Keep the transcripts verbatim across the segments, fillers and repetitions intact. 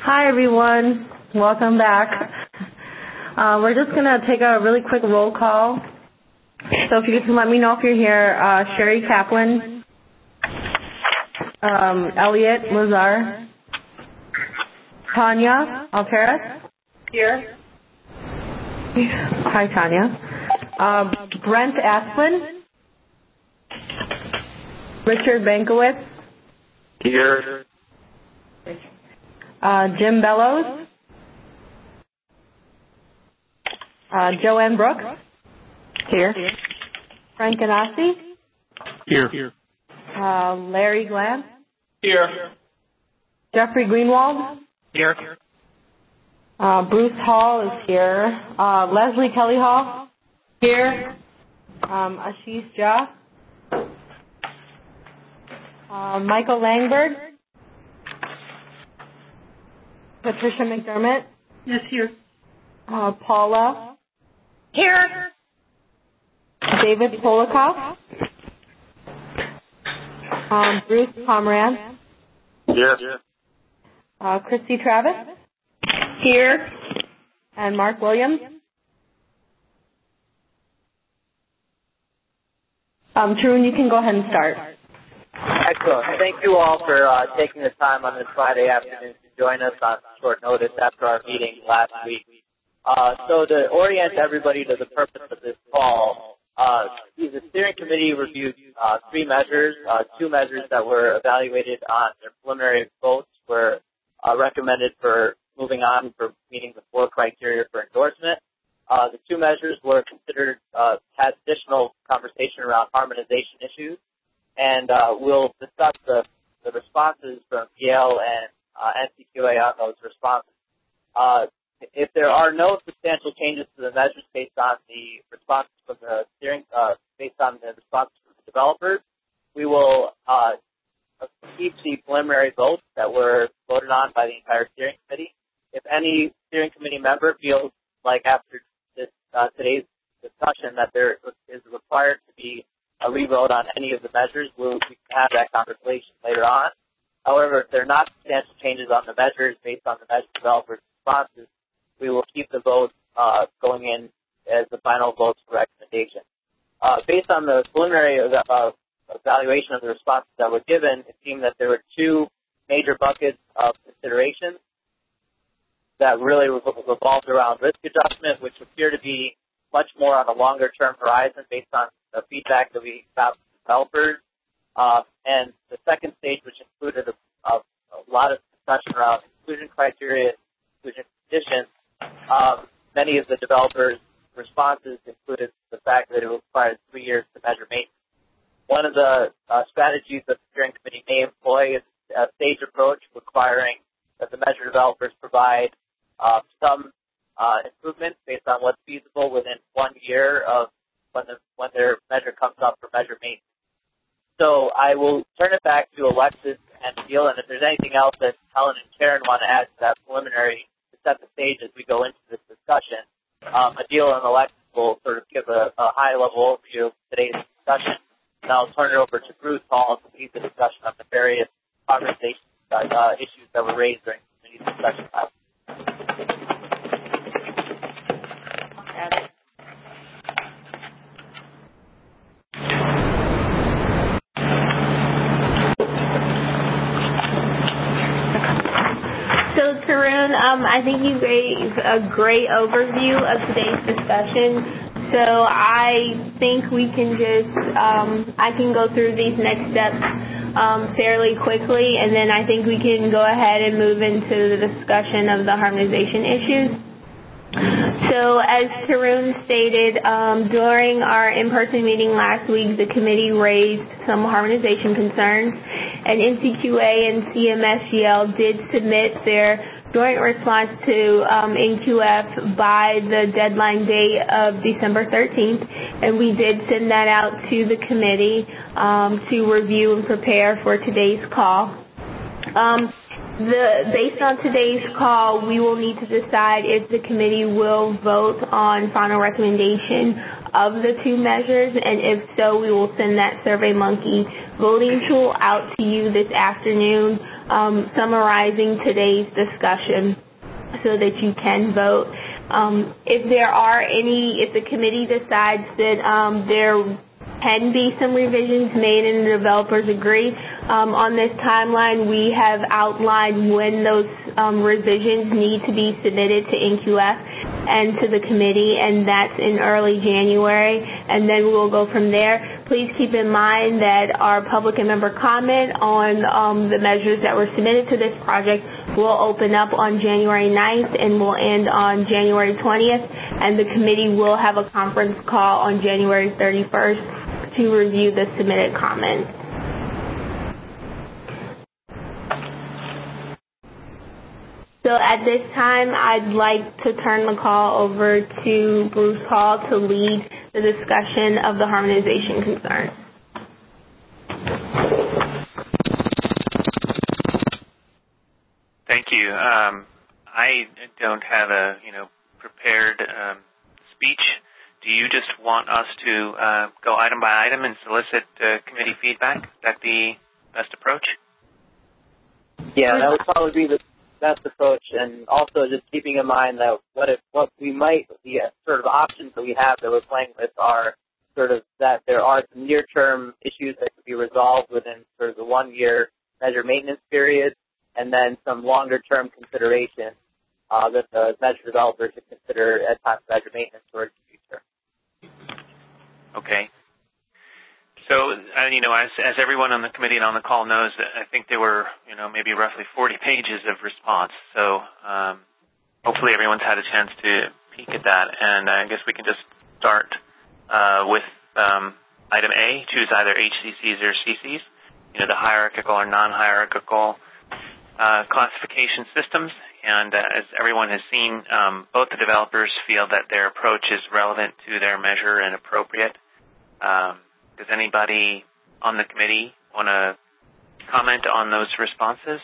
Hi, everyone. Welcome back. Uh, we're just going to take a really quick roll call. So if you can let me know if you're here. Uh, Sherry Kaplan, um, Elliot Lazar, Tanya Alteras. Here. Hi, Tanya. Uh, Brent Asplin. Richard Bankowitz. Here. Uh, Jim Bellows. Uh, Joanne Brooks. Here. Frank Ganassi. Here. Uh, Larry Glantz. Here. Jeffrey Greenwald. Here. Uh, Bruce Hall is here. Uh, Leslie Kelly Hall. Here. Um, Ashish Jha. Uh, Michael Langberg. Patricia McDermott. Yes, here. Uh, Paula. Here. David Polikoff. Um, Bruce Pomerantz. Here. Uh, Christy Travis. Here. And Mark Williams. Um, Tarun, you can go ahead and start. Excellent. Thank you all for uh, taking the time on this Friday afternoon to join us on short notice after our meeting last week. Uh, so to orient everybody to the purpose of this call, uh, the steering committee reviewed uh, three measures. Uh, two measures that were evaluated on their preliminary votes were uh, recommended for moving on for meeting the four criteria for endorsement. Uh, the two measures were considered, uh, had additional conversation around harmonization issues, and uh, we'll discuss the, the responses from P L and uh, N C Q A on those responses. Uh, if there are no substantial changes to the measures based on the responses from the steering, uh, based on the responses from the developers, we will uh, keep the preliminary votes that were voted on by the entire steering committee. If any steering committee member feels like after this uh, today's discussion that there is required to be a revote on any of the measures, we'll, we can have that conversation later on. However, if there are not substantial changes on the measures based on the measure developers' responses, we will keep the vote uh, going in as the final votes for recommendation. Uh, based on the preliminary uh, evaluation of the responses that were given, it seemed that there were two major buckets of consideration that really revolved around risk adjustment, which appear to be much more on a longer-term horizon based on the feedback that we got from developers. Uh, and the second stage, which included a, a, a lot of discussion around inclusion criteria, inclusion conditions, um, many of the developers' responses included the fact that it required three years to measure maintenance. One of the uh, strategies that the steering committee may employ is a stage approach requiring that the measure developers provide uh, some uh, improvements based on what's feasible within one year of when, the, when their measure comes up for measure maintenance. So I will turn it back to Alexis and Adil, and if there's anything else that Helen and Karen want to add to that preliminary to set the stage as we go into this discussion, um, Adil and Alexis will sort of give a, a high-level overview of today's discussion, and I'll turn it over to Bruce Hall to lead the discussion on the various conversation uh, issues that were raised during the discussion last week. Um, I think you gave a great overview of today's discussion. So I think we can just, um, I can go through these next steps um, fairly quickly, and then I think we can go ahead and move into the discussion of the harmonization issues. So as Tarun stated, um, during our in-person meeting last week, the committee raised some harmonization concerns, and N C Q A and C M S G L did submit their joint response to um, N Q F by the deadline date of December thirteenth, and we did send that out to the committee um, to review and prepare for today's call. Um, the, based on today's call, we will need to decide if the committee will vote on final recommendation of the two measures, and if so, we will send that SurveyMonkey voting tool out to you this afternoon. um, summarizing today's discussion so that you can vote. Um, if there are any, if the committee decides that um, there can be some revisions made and the developers agree um, on this timeline, we have outlined when those um, revisions need to be submitted to N Q F and to the committee, and that's in early January, and then we'll go from there. Please keep in mind that our public and member comment on um, the measures that were submitted to this project will open up on January ninth and will end on January twentieth, and the committee will have a conference call on January thirty-first to review the submitted comments. So at this time, I'd like to turn the call over to Bruce Hall to lead the discussion of the harmonization concerns. Thank you. Um, I don't have a you know prepared um, speech. Do you just want us to uh, go item by item and solicit uh, committee feedback? Would that be the best approach? Yeah, that would probably be the best approach, and also just keeping in mind that what if what we might the sort of options that we have that we're playing with are sort of that there are some near-term issues that could be resolved within sort of the one-year measure maintenance period, and then some longer-term consideration uh, that the measure developer should consider at time of measure maintenance towards the future. Okay. So, uh, you know, as, as everyone on the committee and on the call knows, I think there were, you know, maybe roughly forty pages of response. So um, hopefully everyone's had a chance to peek at that. And I guess we can just start uh, with um, item A, choose either H C Cs or C Cs, you know, the hierarchical or non-hierarchical uh, classification systems. And uh, as everyone has seen, um, both the developers feel that their approach is relevant to their measure and appropriate. Um, Does anybody on the committee want to comment on those responses?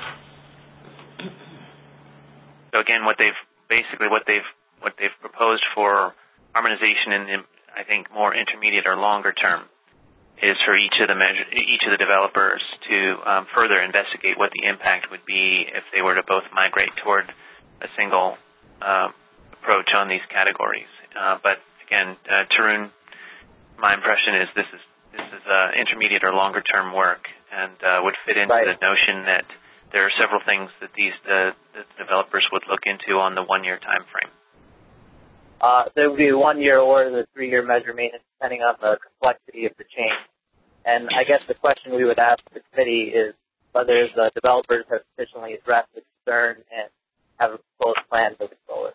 So again, what they've basically what they've what they've proposed for harmonization in the, I think, more intermediate or longer term is for each of the measure, each of the developers to um, further investigate what the impact would be if they were to both migrate toward a single uh, approach on these categories. Uh, but again, uh, Tarun, my impression is this is this is uh, intermediate or longer term work, and uh, would fit into right. the notion that there are several things that these uh, the developers would look into on the one year time frame. Uh, there would be one year or the three year measure maintenance, depending on the complexity of the change. And I guess the question we would ask the committee is whether the developers have sufficiently addressed the concern and have a proposed plan moving forward.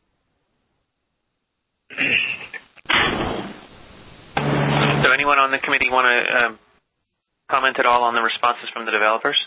So anyone on the committee want to uh, comment at all on the responses from the developers?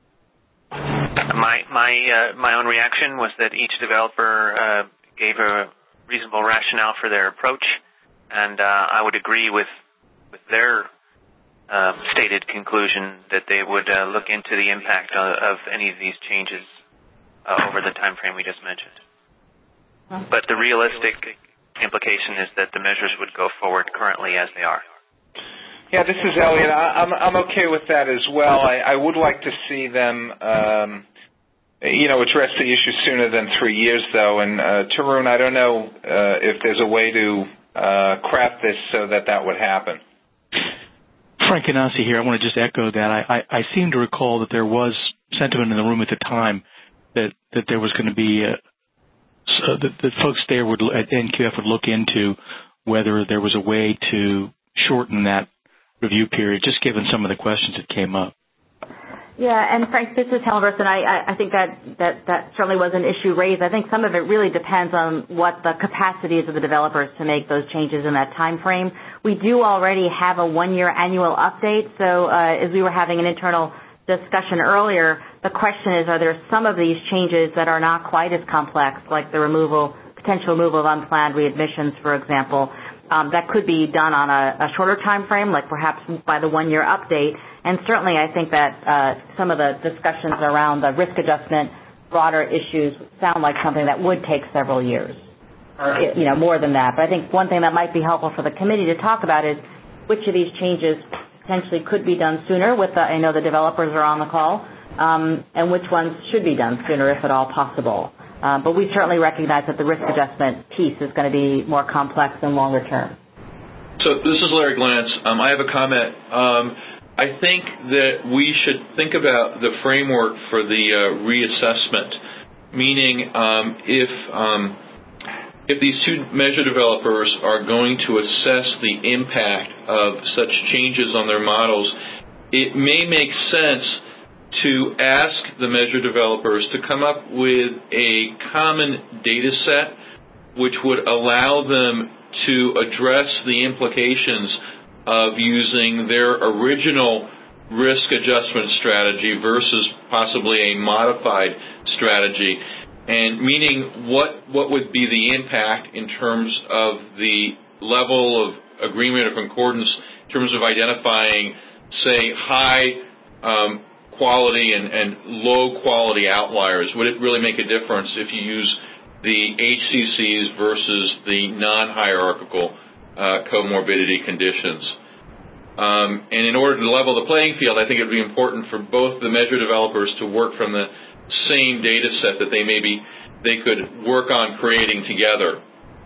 My my uh, my own reaction was that each developer uh, gave a reasonable rationale for their approach, and uh, I would agree with with their uh, stated conclusion that they would uh, look into the impact of, of any of these changes uh, over the time frame we just mentioned. But the realistic implication is that the measures would go forward currently as they are. Yeah, this is Elliot. I, I'm I'm okay with that as well. I, I would like to see them, um, you know, address the issue sooner than three years, though. And uh, Tarun, I don't know uh, if there's a way to uh, craft this so that that would happen. Frank Ganassi here. I want to just echo that. I, I, I seem to recall that there was sentiment in the room at the time that, that there was going to be a, so that, that folks there would at N Q F would look into whether there was a way to shorten that review period, just given some of the questions that came up. Yeah, and Frank, this is Helen Burstyn. I, I think that, that, that certainly was an issue raised. I think some of it really depends on what the capacity is of the developers to make those changes in that time frame. We do already have a one-year annual update, so uh, as we were having an internal discussion earlier, the question is, are there some of these changes that are not quite as complex, like the removal, potential removal of unplanned readmissions, for example, um, that could be done on a, a shorter time frame, like perhaps by the one-year update. And certainly I think that uh, some of the discussions around the risk adjustment, broader issues sound like something that would take several years, or, you know, more than that. But I think one thing that might be helpful for the committee to talk about is which of these changes potentially could be done sooner with the, I know the developers are on the call, um, and which ones should be done sooner if at all possible. Uh, but we certainly recognize that the risk adjustment piece is going to be more complex and longer term. So this is Larry Glantz. Um, I have a comment. Um, I think that we should think about the framework for the uh, reassessment, meaning um, if um, if these two measure developers are going to assess the impact of such changes on their models, it may make sense to ask the measure developers to come up with a common data set which would allow them to address the implications of using their original risk adjustment strategy versus possibly a modified strategy, and meaning what what would be the impact in terms of the level of agreement or concordance in terms of identifying, say, high um, quality and, and low quality outliers. Would it really make a difference if you use the H C Cs versus the non-hierarchical uh, comorbidity conditions? Um, and in order to level the playing field, I think it would be important for both the measure developers to work from the same data set that they maybe they could work on creating together.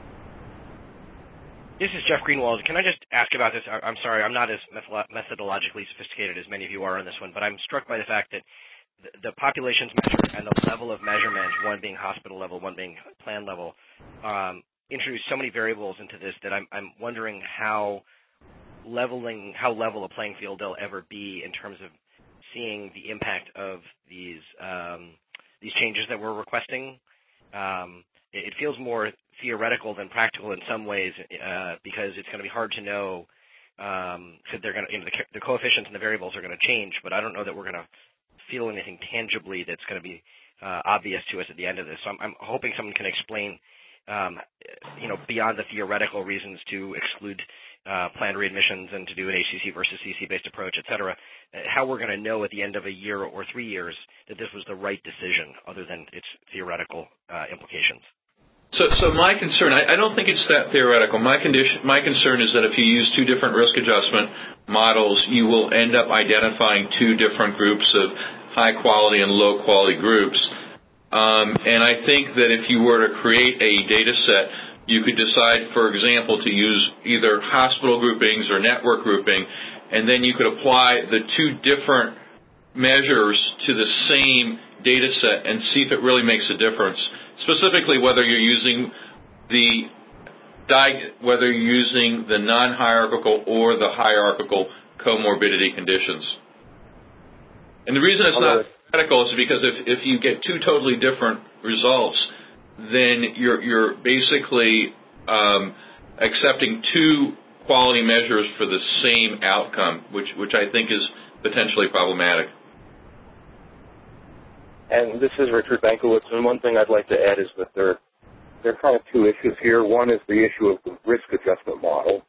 This is Jeff Greenwald. Can I just ask about this? I'm sorry, I'm not as methodologically sophisticated as many of you are on this one, but I'm struck by the fact that the populations measured and the level of measurement, one being hospital level, one being plan level, um, introduce so many variables into this that I'm, I'm wondering how leveling, how level a playing field they'll ever be in terms of seeing the impact of these um, these changes that we're requesting. Um, it, it feels more theoretical than practical in some ways uh, because it's going to be hard to know. Um, they're going to, you know, the, the coefficients and the variables are going to change, but I don't know that we're going to feel anything tangibly that's going to be uh, obvious to us at the end of this. So I'm, I'm hoping someone can explain, um, you know, beyond the theoretical reasons to exclude uh, planned readmissions and to do an H C C versus C C-based approach, et cetera, how we're going to know at the end of a year or three years that this was the right decision other than its theoretical uh, implications. So, so my concern, I, I don't think it's that theoretical. My condition, my concern is that if you use two different risk adjustment models, you will end up identifying two different groups of high quality and low quality groups. Um, and I think that if you were to create a data set, you could decide, for example, to use either hospital groupings or network grouping, and then you could apply the two different measures to the same data set and see if it really makes a difference. Specifically, whether you're using the whether you're using the non-hierarchical or the hierarchical comorbidity conditions. And the reason it's not theoretical is because if, if you get two totally different results, then you're you're basically um, accepting two quality measures for the same outcome, which which I think is potentially problematic. And this is Richard Bankowitz, and one thing I'd like to add is that there, there are kind of two issues here. One is the issue of the risk adjustment model,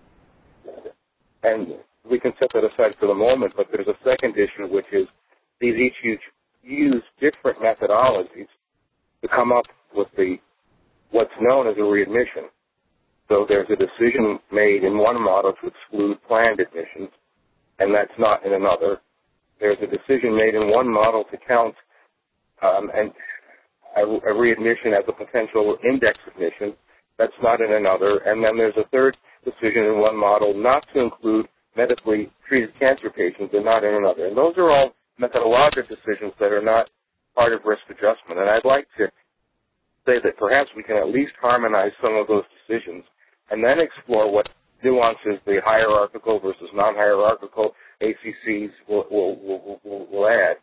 and we can set that aside for the moment, but there's a second issue, which is these each use different methodologies to come up with the what's known as a readmission. So there's a decision made in one model to exclude planned admissions, and that's not in another. There's a decision made in one model to count Um, and a, a readmission as a potential index admission. That's not in another. And then there's a third decision in one model not to include medically treated cancer patients and not in another. And those are all methodological decisions that are not part of risk adjustment. And I'd like to say that perhaps we can at least harmonize some of those decisions and then explore what nuances the hierarchical versus non-hierarchical A C Cs will, will, will, will, will add.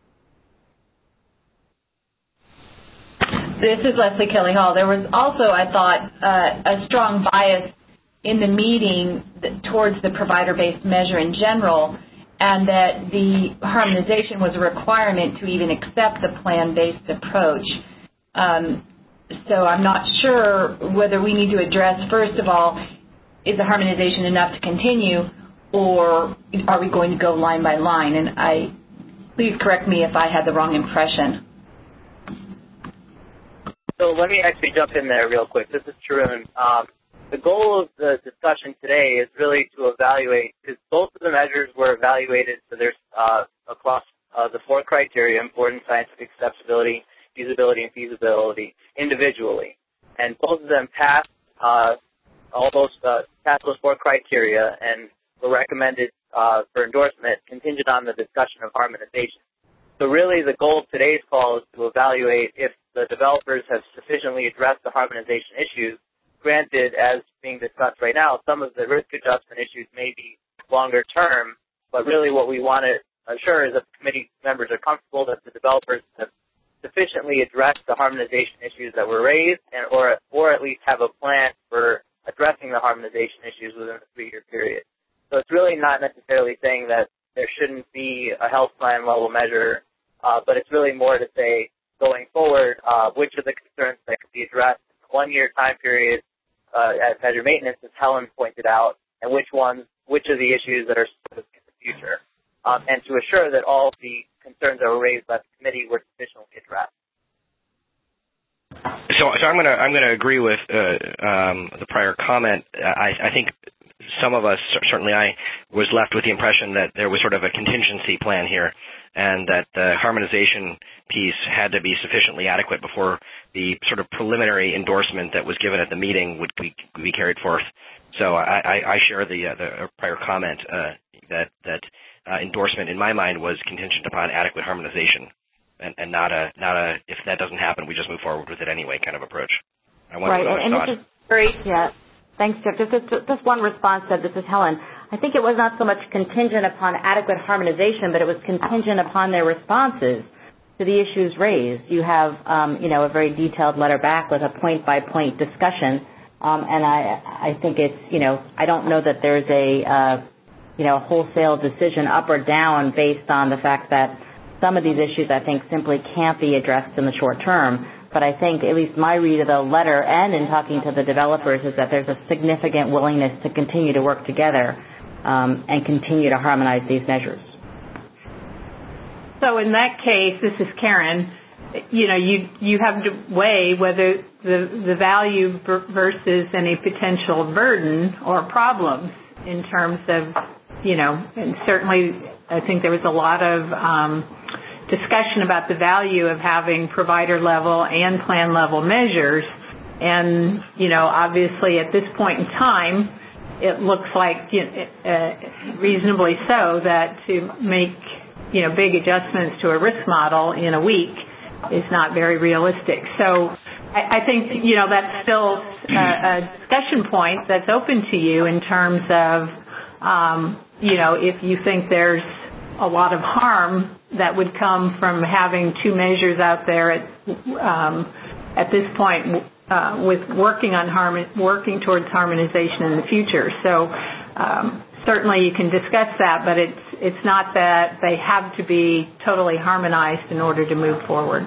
This is Leslie Kelly Hall. There was also, I thought, uh, a strong bias in the meeting towards the provider-based measure in general, and that the harmonization was a requirement to even accept the plan-based approach. Um, so I'm not sure whether we need to address, first of all, is the harmonization enough to continue, or are we going to go line by line? And I, please correct me if I had the wrong impression. So let me actually jump in there real quick. This is Tarun. Um, the goal of the discussion today is really to evaluate, because both of the measures were evaluated for their, uh, across uh, the four criteria, important, scientific, acceptability, usability, and feasibility, individually. And both of them passed uh, all those uh, passed those four criteria and were recommended uh, for endorsement contingent on the discussion of harmonization. So really the goal of today's call is to evaluate if the developers have sufficiently addressed the harmonization issues. Granted, as being discussed right now, some of the risk adjustment issues may be longer term, but really what we want to assure is that the committee members are comfortable that the developers have sufficiently addressed the harmonization issues that were raised, and or, or at least have a plan for addressing the harmonization issues within a three-year period. So it's really not necessarily saying that there shouldn't be a health plan level measure, uh, but it's really more to say, going forward, uh, which of the concerns that could be addressed in a one-year time period uh, as measure maintenance, as Helen pointed out, and which ones, which of the issues that are specific in the future, um, and to assure that all of the concerns that were raised by the committee were sufficiently addressed. So, so I'm going to I'm going to agree with uh, um, the prior comment. I, I think some of us, certainly I, was left with the impression that there was sort of a contingency plan here, and that the harmonization piece had to be sufficiently adequate before the sort of preliminary endorsement that was given at the meeting would be, be carried forth. So I, I, I share the, uh, the prior comment uh, that that uh, endorsement, in my mind, was contingent upon adequate harmonization, and, and not a not a if that doesn't happen, we just move forward with it anyway kind of approach. I wonder right, what and, and this is great. Yeah, thanks, Jeff. Just, just just one response said, this is Helen. I think it was not so much contingent upon adequate harmonization, but it was contingent upon their responses to the issues raised. You have, um, you know, a very detailed letter back with a point-by-point discussion, um, and I, I think it's, you know, I don't know that there's a, uh, you know, wholesale decision up or down based on the fact that some of these issues, I think, simply can't be addressed in the short term. But I think at least my read of the letter and in talking to the developers is that there's a significant willingness to continue to work together um, and continue to harmonize these measures. So in that case, this is Karen, you know, you you have to weigh whether the, the value versus any potential burden or problems in terms of, you know, and certainly I think there was a lot of um, discussion about the value of having provider level and plan level measures. And, you know, obviously at this point in time, it looks like, you know, uh, reasonably so, that to make, you know, big adjustments to a risk model in a week is not very realistic. So I, I think, you know, that's still a, a discussion point that's open to you in terms of, um, you know, if you think there's a lot of harm that would come from having two measures out there at, um, at this point, uh, with working on harmon- working towards harmonization in the future. So um, certainly you can discuss that, but it's it's not that they have to be totally harmonized in order to move forward.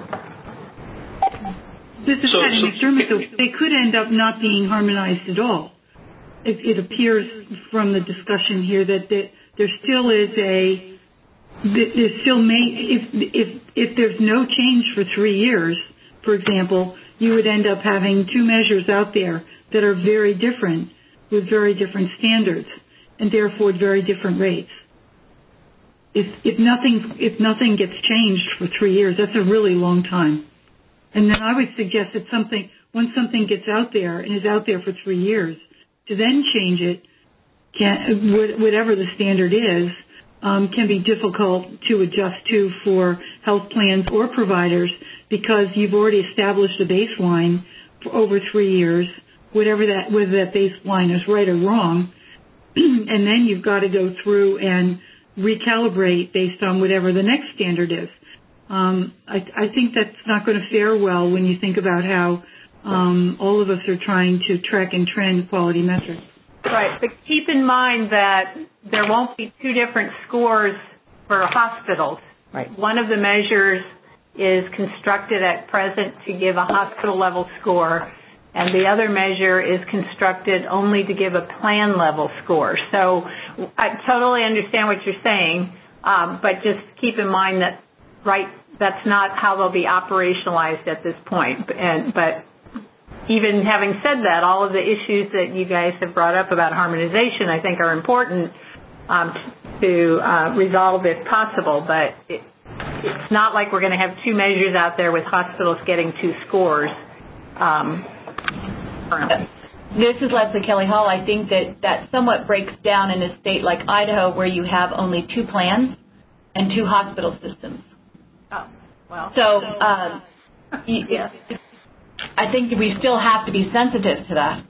This is Patty McDermott, though. They could end up not being harmonized at all. It, it appears from the discussion here that there, there still is a there still may if if if there's no change for three years, for example, you would end up having two measures out there that are very different with very different standards and therefore very different rates. If if nothing if nothing gets changed for three years, that's a really long time. And then I would suggest that something once something gets out there and is out there for three years, to then change it, can, whatever the standard is, um, can be difficult to adjust to for health plans or providers because you've already established a baseline for over three years, whatever that whether that baseline is right or wrong, and then you've got to go through and recalibrate based on whatever the next standard is. Um, I, I think that's not going to fare well when you think about how um, all of us are trying to track and trend quality metrics. Right, but keep in mind that there won't be two different scores for hospitals. Right. One of the measures is constructed at present to give a hospital-level score, and the other measure is constructed only to give a plan-level score. So I totally understand what you're saying, um, but just keep in mind that, right, that's not how they'll be operationalized at this point. And, but even having said that, all of the issues that you guys have brought up about harmonization, I think, are important um, to uh, resolve if possible. But it, it's not like we're going to have two measures out there with hospitals getting two scores. Um, This is Leslie Kelly Hall. I think that that somewhat breaks down in a state like Idaho where you have only two plans and two hospital systems. Oh, well. So uh, yes. I think we still have to be sensitive to that.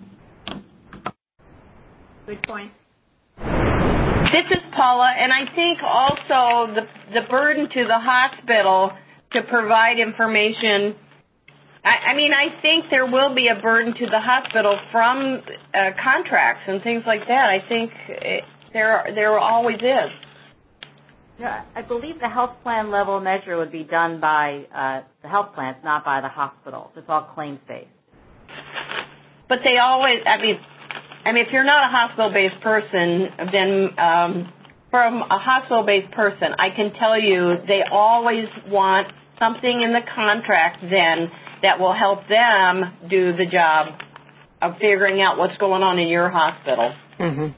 Good point. This is Paula, and I think also the the burden to the hospital to provide information. I, I mean, I think there will be a burden to the hospital from uh, contracts and things like that. I think it, there there always is. Yeah, I believe the health plan level measure would be done by uh, the health plans, not by the hospitals. It's all claims based. But they always, I mean, I mean, if you're not a hospital-based person, then um, from a hospital-based person, I can tell you they always want something in the contract then that will help them do the job of figuring out what's going on in your hospital. Mm-hmm.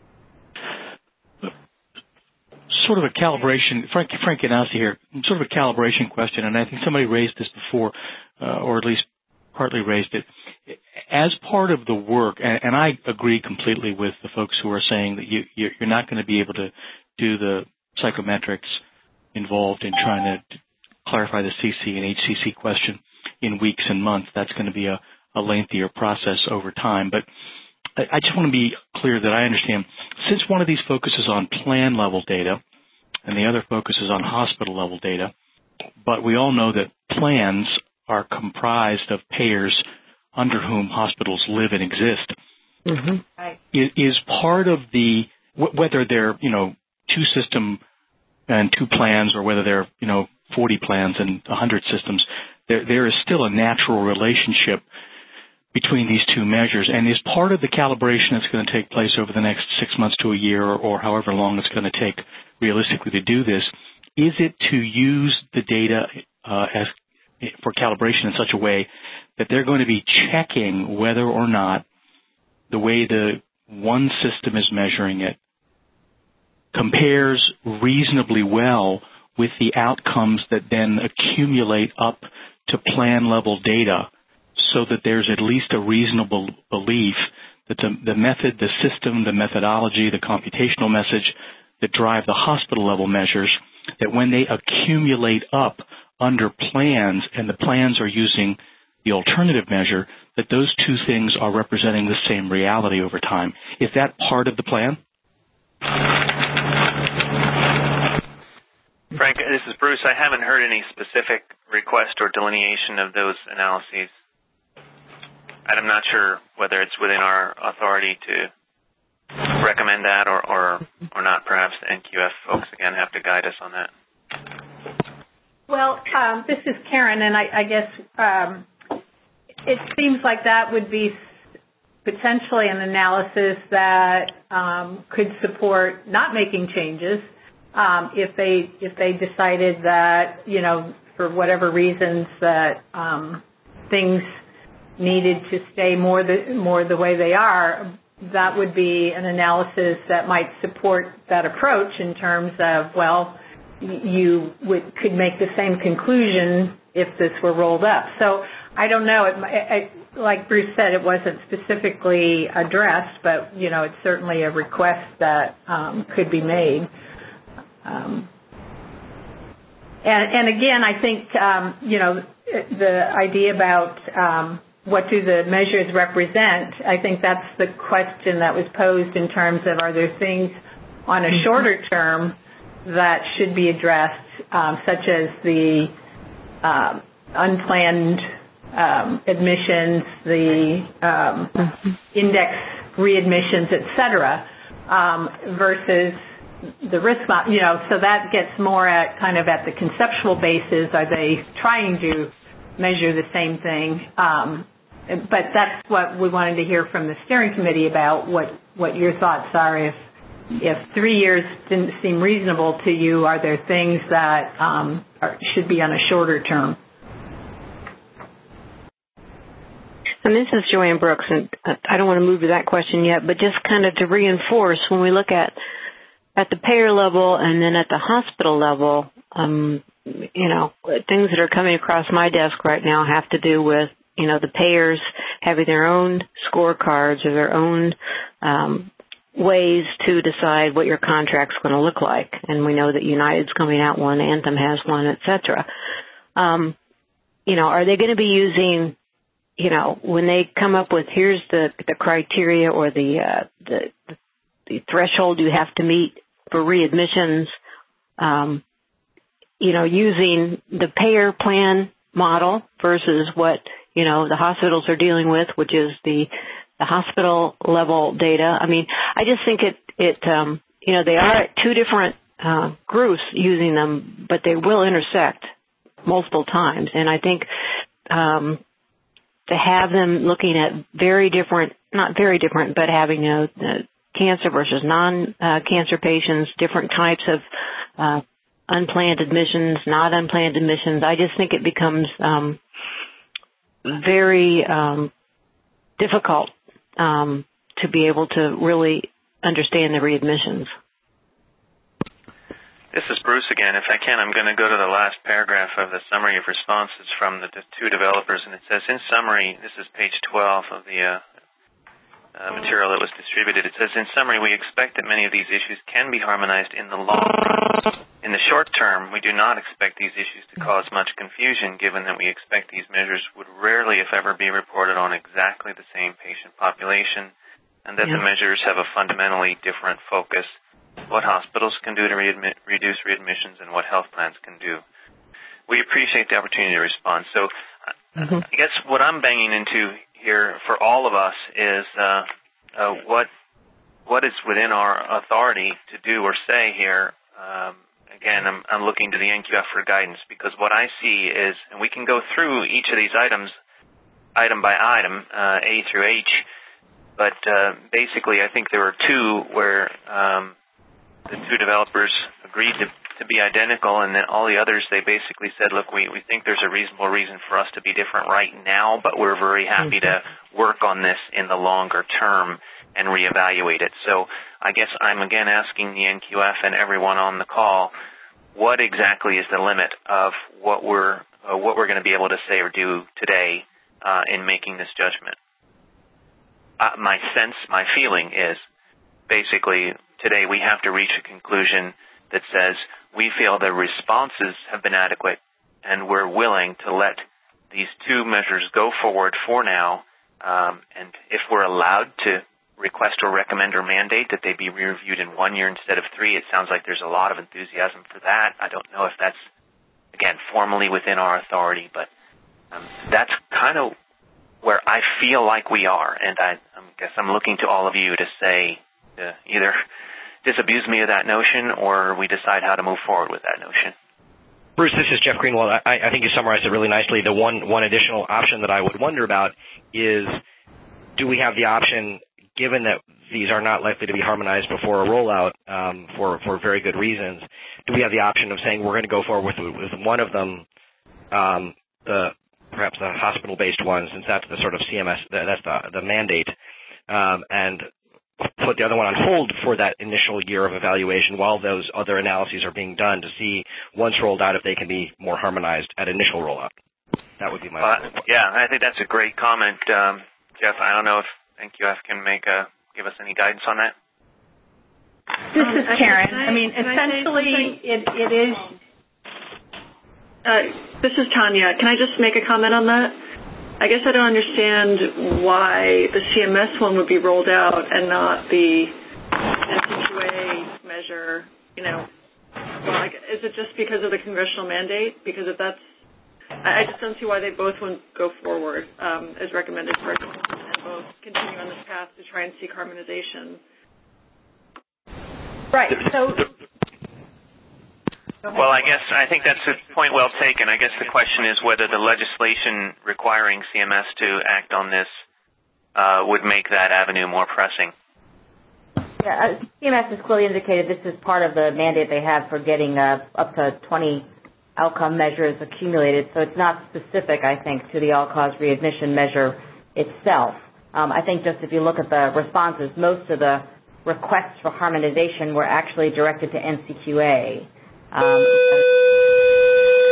Sort of a calibration, Frank, Frank Ganassi here, sort of a calibration question, and I think somebody raised this before, uh, or at least partly raised it. As part of the work, and, and I agree completely with the folks who are saying that you, you're not going to be able to do the psychometrics involved in trying to clarify the C C and H C C question in weeks and months. That's going to be a, a lengthier process over time. But I, I just want to be clear that I understand, since one of these focuses on plan level data and the other focuses on hospital level data, but we all know that plans are comprised of payers under whom hospitals live and exist. Mm-hmm. Right. Is part of the, whether they're, you know, two system and two plans, or whether they're, you know, forty plans and one hundred systems, there there is still a natural relationship between these two measures. And is part of the calibration that's going to take place over the next six months to a year, or, or however long it's going to take realistically to do this, is it to use the data uh, as for calibration in such a way that they're going to be checking whether or not the way the one system is measuring it compares reasonably well with the outcomes that then accumulate up to plan level data, so that there's at least a reasonable belief that the, the method, the system, the methodology, the computational message that drive the hospital level measures, that when they accumulate up under plans and the plans are using the alternative measure, that those two things are representing the same reality over time. Is that part of the plan? Frank, this is Bruce. I haven't heard any specific request or delineation of those analyses. And I'm not sure whether it's within our authority to recommend that or, or, or not. Perhaps the N Q F folks, again, have to guide us on that. Well, um, this is Karen, and I, I guess um, it seems like that would be potentially an analysis that um, could support not making changes um, if they if they decided that, you know, for whatever reasons that um, things needed to stay more the more the way they are. That would be an analysis that might support that approach in terms of, well, you would, could make the same conclusion if this were rolled up. So I don't know. It, it, like Bruce said, it wasn't specifically addressed, but, you know, it's certainly a request that um, could be made. Um, and, and again, I think, um, you know, the idea about um, what do the measures represent, I think that's the question that was posed in terms of, are there things on a shorter term that should be addressed, um, such as the um, unplanned um, admissions, the um, mm-hmm. index readmissions, et cetera, um, versus the risk, you know, so that gets more at kind of at the conceptual basis. Are they trying to measure the same thing? Um, but that's what we wanted to hear from the steering committee about, what, what your thoughts are. If If three years didn't seem reasonable to you, are there things that um, are, should be on a shorter term? And this is Joanne Brooks, and I don't want to move to that question yet, but just kind of to reinforce, when we look at at the payer level and then at the hospital level, um, you know, things that are coming across my desk right now have to do with, you know, the payers having their own scorecards or their own um, ways to decide what your contract's going to look like. And we know that United's coming out one, Anthem has one, et cetera. Um, you know, are they going to be using, you know, when they come up with here's the, the criteria or the, uh, the the threshold you have to meet for readmissions, um, you know, using the payer plan model versus what, you know, the hospitals are dealing with, which is the, the hospital level data. I mean, I just think it, it, um, you know, they are two different, uh, groups using them, but they will intersect multiple times. And I think, um, to have them looking at very different, not very different, but having, you know, the cancer versus non-cancer uh, patients, different types of, uh, unplanned admissions, not unplanned admissions. I just think it becomes, um, very, um, difficult Um, to be able to really understand the readmissions. This is Bruce again. If I can, I'm going to go to the last paragraph of the summary of responses from the two developers, and it says, in summary, this is page twelve of the uh, uh, material that was distributed. It says, in summary, we expect that many of these issues can be harmonized in the long term. In the short term, we do not expect these issues to cause much confusion, given that we expect these measures would rarely, if ever, be reported on exactly the same patient population, and that yeah. the measures have a fundamentally different focus, what hospitals can do to readmit, reduce readmissions, and what health plans can do. We appreciate the opportunity to respond. So mm-hmm. I guess what I'm banging into here for all of us is uh, uh, what what is within our authority to do or say here. Um, again, I'm, I'm looking to the N Q F for guidance, because what I see is, and we can go through each of these items item by item, uh, A through H, but uh, basically I think there were two where um, the two developers agreed to, to be identical, and then all the others, they basically said, look, we, we think there's a reasonable reason for us to be different right now, but we're very happy to work on this in the longer term and reevaluate it. So I guess I'm again asking the N Q F and everyone on the call, what exactly is the limit of what we're uh, what we're going to be able to say or do today uh, in making this judgment? Uh, my sense, my feeling is basically today we have to reach a conclusion that says we feel the responses have been adequate and we're willing to let these two measures go forward for now, um, and if we're allowed to request or recommend or mandate that they be reviewed in one year instead of three, it sounds like there's a lot of enthusiasm for that. I don't know if that's, again, formally within our authority, but um, that's kind of where I feel like we are, and I, I guess I'm looking to all of you to say, to either disabuse me of that notion or we decide how to move forward with that notion. Bruce, this is Jeff Greenwald. I, I think you summarized it really nicely. The one, one additional option that I would wonder about is, do we have the option, given that these are not likely to be harmonized before a rollout um, for, for very good reasons, do we have the option of saying we're going to go forward with, with one of them, um, the perhaps the hospital-based one, since that's the sort of C M S, that's the, the mandate, um, and put the other one on hold for that initial year of evaluation while those other analyses are being done to see, once rolled out, if they can be more harmonized at initial rollout. That would be my uh, Yeah, I think that's a great comment, um, Jeff. I don't know if N Q F can make a, give us any guidance on that. This um, is Karen. I, I mean, essentially, it, it is... Uh, this is Tanya. Can I just make a comment on that? I guess I don't understand why the C M S one would be rolled out and not the N C Q A measure, you know. Well, is it just because of the congressional mandate? Because if that's... I just don't see why they both wouldn't go forward um, as recommended for and both continue on this path to try and seek harmonization. Right. So... Well, I guess I think that's a point well taken. I guess the question is whether the legislation requiring C M S to act on this uh, would make that avenue more pressing. Yeah, uh, C M S has clearly indicated this is part of the mandate they have for getting uh, up to twenty outcome measures accumulated, so it's not specific, I think, to the all-cause readmission measure itself. Um, I think just if you look at the responses, most of the requests for harmonization were actually directed to N C Q A. Um,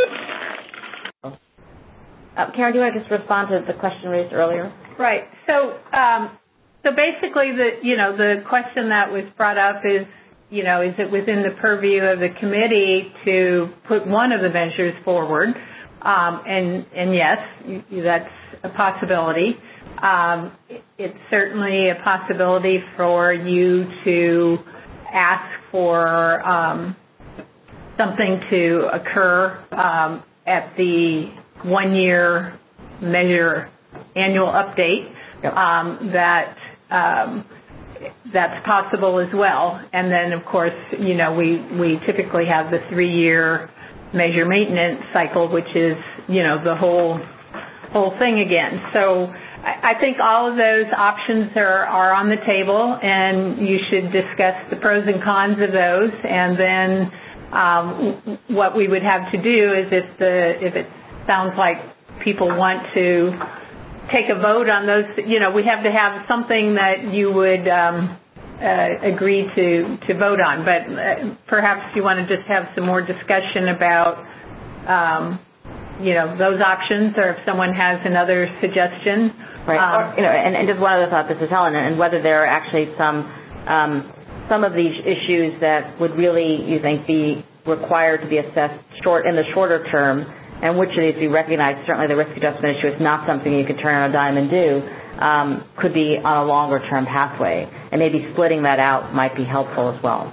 Uh, Karen, do you want to just respond to the question raised earlier? Right. So, um, so basically, the you know the question that was brought up is, you know, is it within the purview of the committee to put one of the measures forward? Um, and and yes, that's a possibility. Um, it's certainly a possibility for you to ask for um, something to occur um, at the one-year measure annual update. Yep. Um, that um, that's possible as well. And then, of course, you know, we we typically have the three-year measure maintenance cycle, which is, you know, the whole whole thing again. So I, I think all of those options are, are on the table, and you should discuss the pros and cons of those. And then um, what we would have to do is, if the if it sounds like people want to take a vote on those, you know, we have to have something that you would um, uh, agree to, to vote on. But uh, perhaps you want to just have some more discussion about, um, you know, those options, or if someone has another suggestion. Right. Um, or, you know, and, and just one other thought, this is Helen, and whether there are actually some um, some of these issues that would really, you think, be required to be assessed short in the shorter term, and which of these we recognize. Certainly the risk adjustment issue is not something you could turn on a dime and do, um, could be on a longer term pathway. And maybe splitting that out might be helpful as well.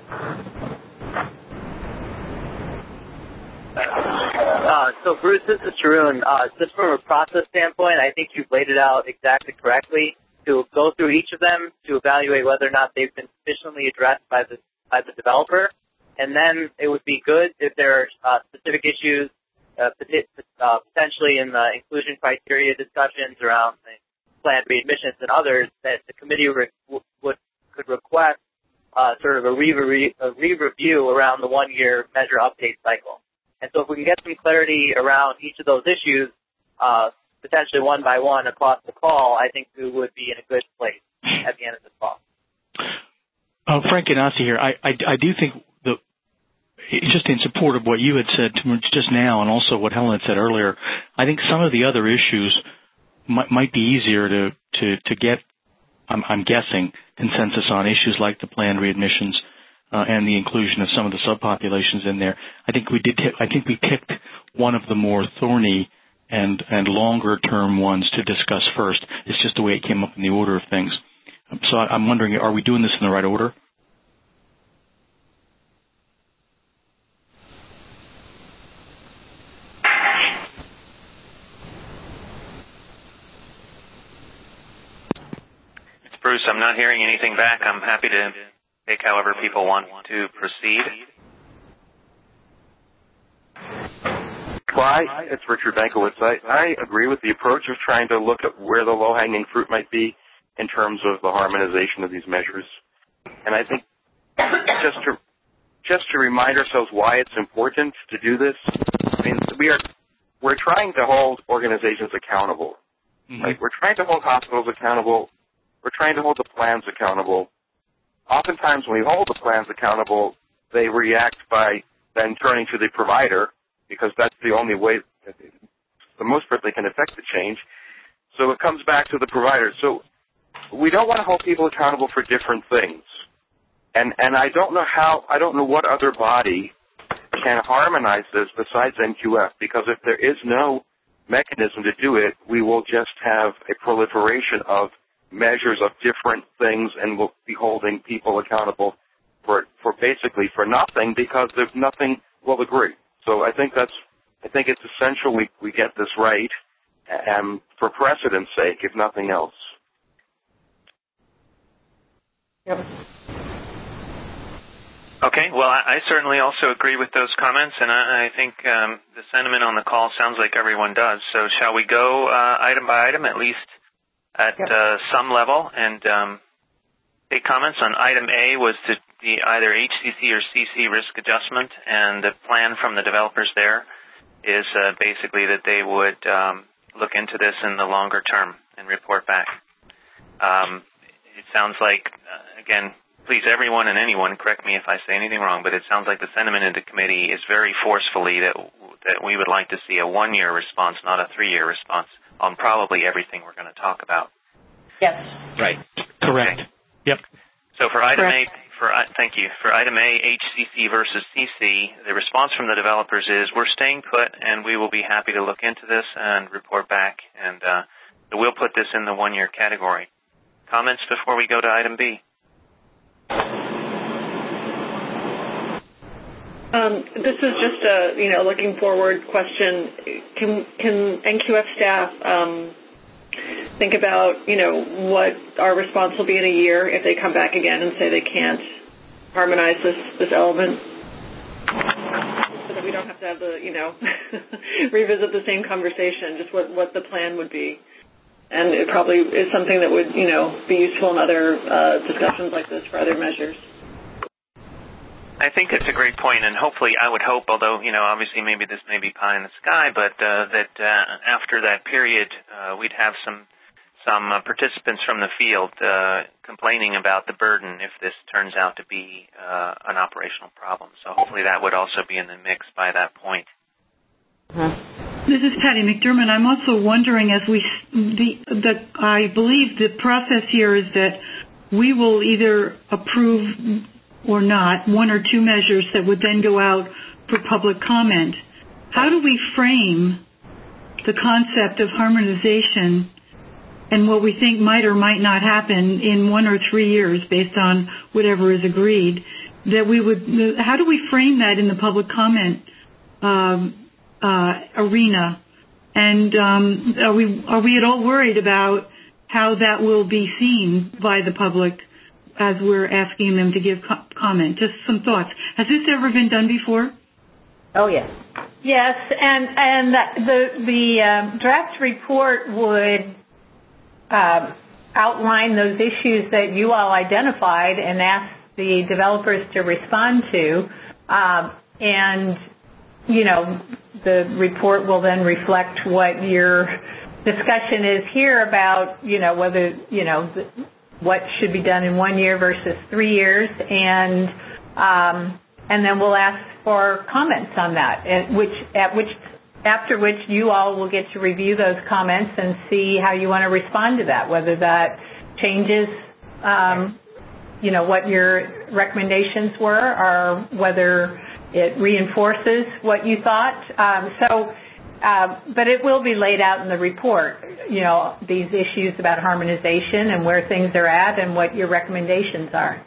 Uh, so, Bruce, this is Tarun. Uh, just from a process standpoint, I think you've laid it out exactly correctly. To go through each of them to evaluate whether or not they've been sufficiently addressed by the, by the developer. And then it would be good if there are uh, specific issues Uh, uh, potentially in the inclusion criteria discussions around the planned readmissions and others, that the committee re- would could request uh, sort of a, re- a re-review around the one-year measure update cycle. And so if we can get some clarity around each of those issues, uh, potentially one by one across the call, I think we would be in a good place at the end of this call. Uh, Frank Ganassi here. I, I, I do think the just in support of what you had said just now, and also what Helen had said earlier, I think some of the other issues might, might be easier to, to, to get, I'm, I'm guessing, consensus on, issues like the planned readmissions uh, and the inclusion of some of the subpopulations in there. I think we did. T- I think we picked one of the more thorny and and longer term ones to discuss first. It's just the way it came up in the order of things. So I, I'm wondering, are we doing this in the right order? Bruce, I'm not hearing anything back. I'm happy to take however people want to proceed. Well, I, it's Richard Bankowitz. I, I agree with the approach of trying to look at where the low-hanging fruit might be in terms of the harmonization of these measures. And I think just to just to remind ourselves why it's important to do this, I mean, we are we're trying to hold organizations accountable. Mm-hmm. Like, we're trying to hold hospitals accountable. We're trying to hold the plans accountable. Oftentimes when we hold the plans accountable, they react by then turning to the provider, because that's the only way, the most part they can affect the change. So it comes back to the provider. So we don't want to hold people accountable for different things. And and I don't know how, I don't know what other body can harmonize this besides N Q F, because if there is no mechanism to do it, we will just have a proliferation of measures of different things, and we'll be holding people accountable for for basically for nothing, because there's nothing will agree. So I think that's I think it's essential we, we get this right, and for precedent's sake, if nothing else. Yep. Okay, well, I, I certainly also agree with those comments, and I, I think um, the sentiment on the call sounds like everyone does. So shall we go uh, item by item, at least at yep. uh, some level, and um, take comments on item A was to be either H C C or C C risk adjustment, and the plan from the developers there is uh, basically that they would um, look into this in the longer term and report back. Um, it sounds like, uh, again, please everyone and anyone, correct me if I say anything wrong, but it sounds like the sentiment in the committee is very forcefully that that we would like to see a one-year response, not a three-year response, on probably everything we're going to talk about. Yes. Right. Correct. Okay. Yep. So for item Correct. A, for thank you. For item A, H C C versus C C, the response from the developers is we're staying put, and we will be happy to look into this and report back, and uh, so we'll put this in the one-year category. Comments before we go to item B? Um, this is just a, you know, looking forward question. Can can N Q F staff um, think about, you know, what our response will be in a year if they come back again and say they can't harmonize this this element, so that we don't have to have the, you know, revisit the same conversation. Just what what the plan would be. And it probably is something that would, you know, be useful in other uh, discussions like this for other measures. I think it's a great point, and hopefully, I would hope, although, you know, obviously maybe this may be pie in the sky, but uh, that uh, after that period, uh, we'd have some some uh, participants from the field uh, complaining about the burden if this turns out to be uh, an operational problem. So hopefully that would also be in the mix by that point. This is Patty McDermott. I'm also wondering, as we, the, the, I believe the process here is that we will either approve or not one or two measures that would then go out for public comment. How do we frame the concept of harmonization and what we think might or might not happen in one or three years based on whatever is agreed? That we would, how do we frame that in the public comment um, Uh, arena, and um, are we are we at all worried about how that will be seen by the public as we're asking them to give co- comment? Just some thoughts. Has this ever been done before? Oh yes. Yes, and and the the um, draft report would uh, outline those issues that you all identified and ask the developers to respond to, uh, and you know. The report will then reflect what your discussion is here about, you know, whether, you know, what should be done in one year versus three years, and um, and then we'll ask for comments on that, and which at which after which you all will get to review those comments and see how you want to respond to that, whether that changes, um, you know, what your recommendations were, or whether it reinforces what you thought. Um, so, uh, but it will be laid out in the report, you know, these issues about harmonization and where things are at and what your recommendations are.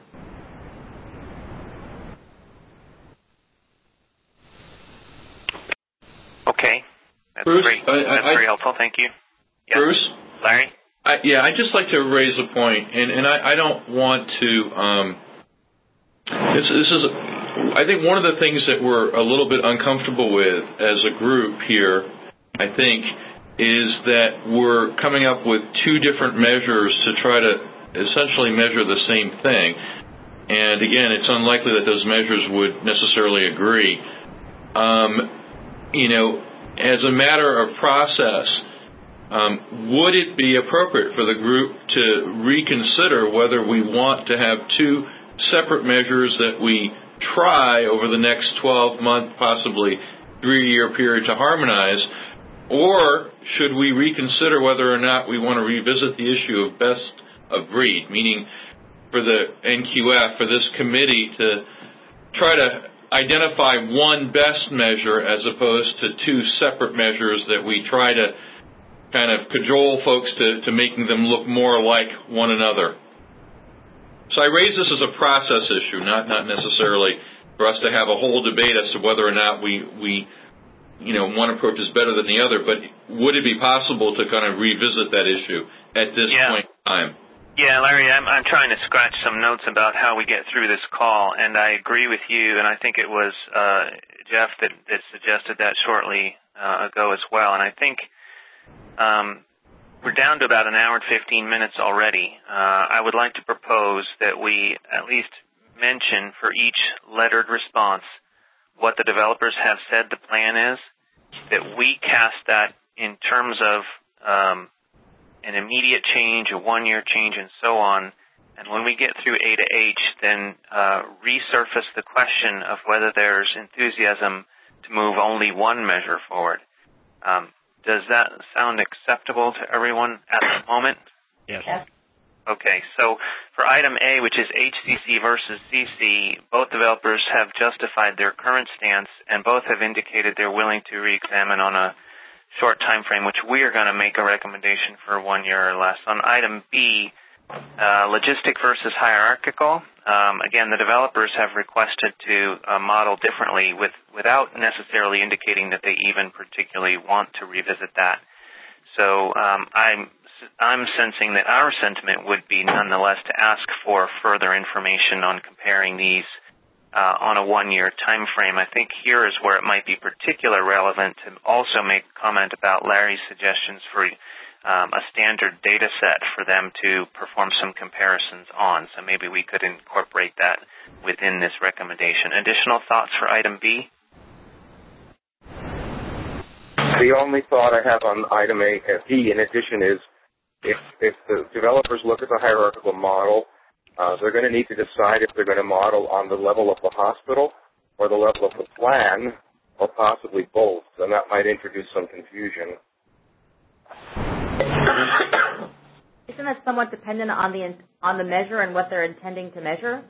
Okay. That's Bruce, great. I, I, That's very helpful. Thank you. Yeah. Bruce? Larry? I, yeah, I'd just like to raise a point, and, and I, I don't want to um, this, this is I think one of the things that we're a little bit uncomfortable with as a group here, I think, is that we're coming up with two different measures to try to essentially measure the same thing. And again, it's unlikely that those measures would necessarily agree. Um, you know, as a matter of process, um, would it be appropriate for the group to reconsider whether we want to have two separate measures that we try over the next twelve month, possibly three-year period to harmonize, or should we reconsider whether or not we want to revisit the issue of best of breed, meaning for the N Q F, for this committee to try to identify one best measure as opposed to two separate measures that we try to kind of cajole folks to, to making them look more like one another. So I raise this as a process issue, not not necessarily for us to have a whole debate as to whether or not we, we you know, one approach is better than the other, but would it be possible to kind of revisit that issue at this yeah. point in time? Yeah, Larry, I'm, I'm trying to scratch some notes about how we get through this call, and I agree with you, and I think it was uh, Jeff that, that suggested that shortly uh, ago as well, and I think um, we're down to about an hour and fifteen minutes already. Uh, I would like to propose that we at least mention for each lettered response what the developers have said the plan is, that we cast that in terms of um, an immediate change, a one-year change, and so on, And when we get through A to H, then uh, resurface the question of whether there's enthusiasm to move only one measure forward. Um, does that sound acceptable to everyone at the moment? Yes. yes. Okay, so for item A, which is H C C versus C C, both developers have justified their current stance, and both have indicated they're willing to re-examine on a short time frame, which we are going to make a recommendation for one year or less. On item B, Uh, logistic versus hierarchical. Um, again, the developers have requested to uh, model differently with, without necessarily indicating that they even particularly want to revisit that. So um, I'm, I'm sensing that our sentiment would be nonetheless to ask for further information on comparing these uh, on a one-year time frame. I think here is where it might be particularly relevant to also make a comment about Larry's suggestions for Um, a standard data set for them to perform some comparisons on. So maybe we could incorporate that within this recommendation. Additional thoughts for item B? The only thought I have on item A, uh, B, in addition, is if, if the developers look at the hierarchical model, uh, they're going to need to decide if they're going to model on the level of the hospital or the level of the plan, or possibly both, and that might introduce some confusion. Isn't that somewhat dependent on the on the measure and what they're intending to measure?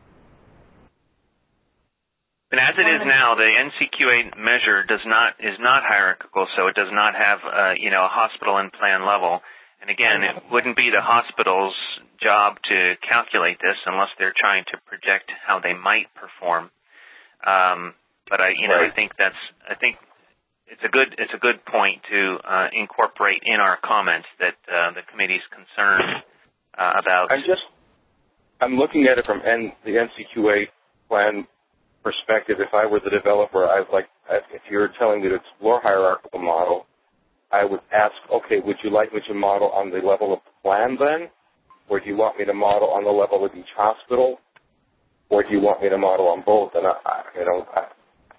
And as it is now, the N C Q A measure does not is not hierarchical, so it does not have uh, you know a hospital and plan level. And again, it wouldn't be the hospital's job to calculate this unless they're trying to project how they might perform. Um, but I you know right. I think that's I think. It's a good it's a good point to uh, incorporate in our comments that uh, the committee's concerned uh, about. I'm just I'm looking at it from N, the N C Q A plan perspective. If I were the developer, I'd like if you're telling me to explore hierarchical model, I would ask, okay, would you like me to model on the level of the plan then, or do you want me to model on the level of each hospital, or do you want me to model on both? And I, you know. I,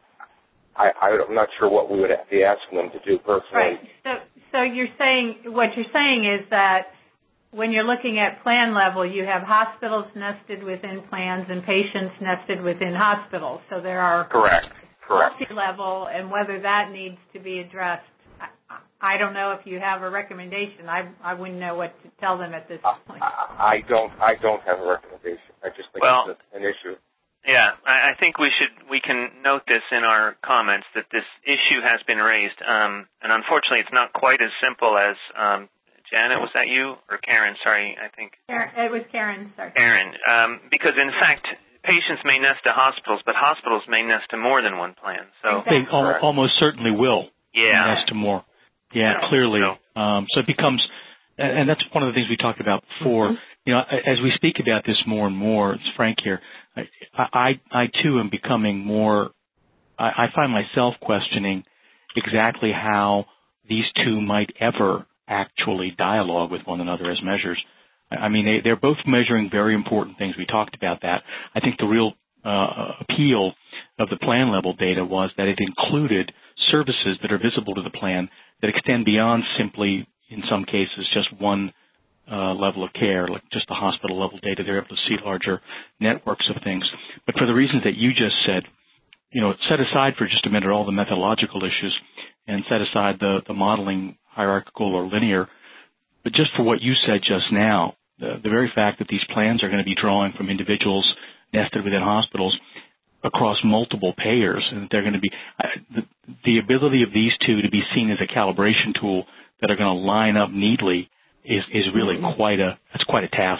I, I'm not sure what we would be asking them to do personally. Right. So, so you're saying what you're saying is that when you're looking at plan level, you have hospitals nested within plans and patients nested within hospitals. So there are correct, correct multi-level, and whether that needs to be addressed, I, I don't know if you have a recommendation. I I wouldn't know what to tell them at this point. I, I don't I don't have a recommendation. I just think well, it's an issue. Yeah, I think we should we can note this in our comments that this issue has been raised, um, and unfortunately, it's not quite as simple as um, Janet. Was that you or Karen? Sorry, I think Karen, it was Karen. Sorry, Karen. Um, because in fact, patients may nest to hospitals, but hospitals may nest to more than one plan. So they al- almost certainly will. Yeah, nest to more. Yeah, clearly. So, um, so it becomes, and that's one of the things we talked about before. Mm-hmm. You know, as we speak about this more and more, it's Frank here. I, I, I too am becoming more, I, I find myself questioning exactly how these two might ever actually dialogue with one another as measures. I mean, they, they're both measuring very important things. We talked about that. I think the real uh, appeal of the plan level data was that it included services that are visible to the plan that extend beyond simply, in some cases, just one Uh, level of care, like just the hospital level data. They're able to see larger networks of things. But for the reasons that you just said, you know, set aside for just a minute all the methodological issues and set aside the, the modeling hierarchical or linear. But just for what you said just now, the, the very fact that these plans are going to be drawing from individuals nested within hospitals across multiple payers, and that they're going to be, uh, the, the ability of these two to be seen as a calibration tool that are going to line up neatly is, is really quite a that's quite a task.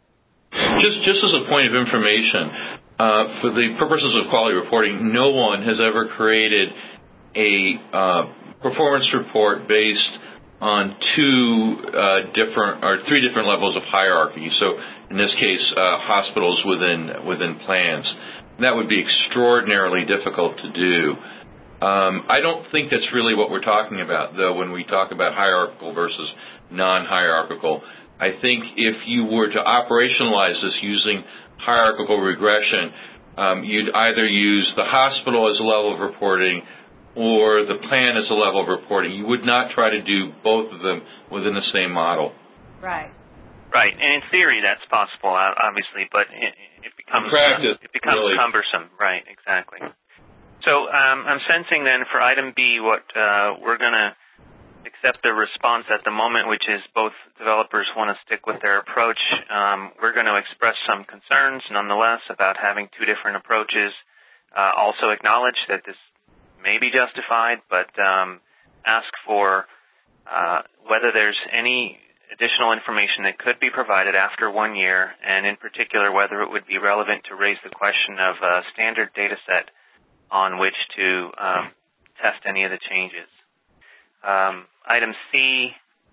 Just just as a point of information, uh, for the purposes of quality reporting, no one has ever created a uh, performance report based on two uh, different or three different levels of hierarchy. So in this case, uh, hospitals within within plans. That would be extraordinarily difficult to do. Um, I don't think that's really what we're talking about, though, when we talk about hierarchical versus non-hierarchical. I think if you were to operationalize this using hierarchical regression, um, you'd either use the hospital as a level of reporting or the plan as a level of reporting. You would not try to do both of them within the same model. Right. Right, and in theory that's possible, obviously, but it, it becomes practice, uh, it becomes really. cumbersome. Right, exactly. So um, I'm sensing then for item B, what uh, we're going to accept the response at the moment, which is both developers want to stick with their approach. Um, we're going to express some concerns, nonetheless, about having two different approaches. Uh, also acknowledge that this may be justified, but um, ask for uh, whether there's any additional information that could be provided after one year, and in particular whether it would be relevant to raise the question of a standard data set on which to um, test any of the changes. Um, item C,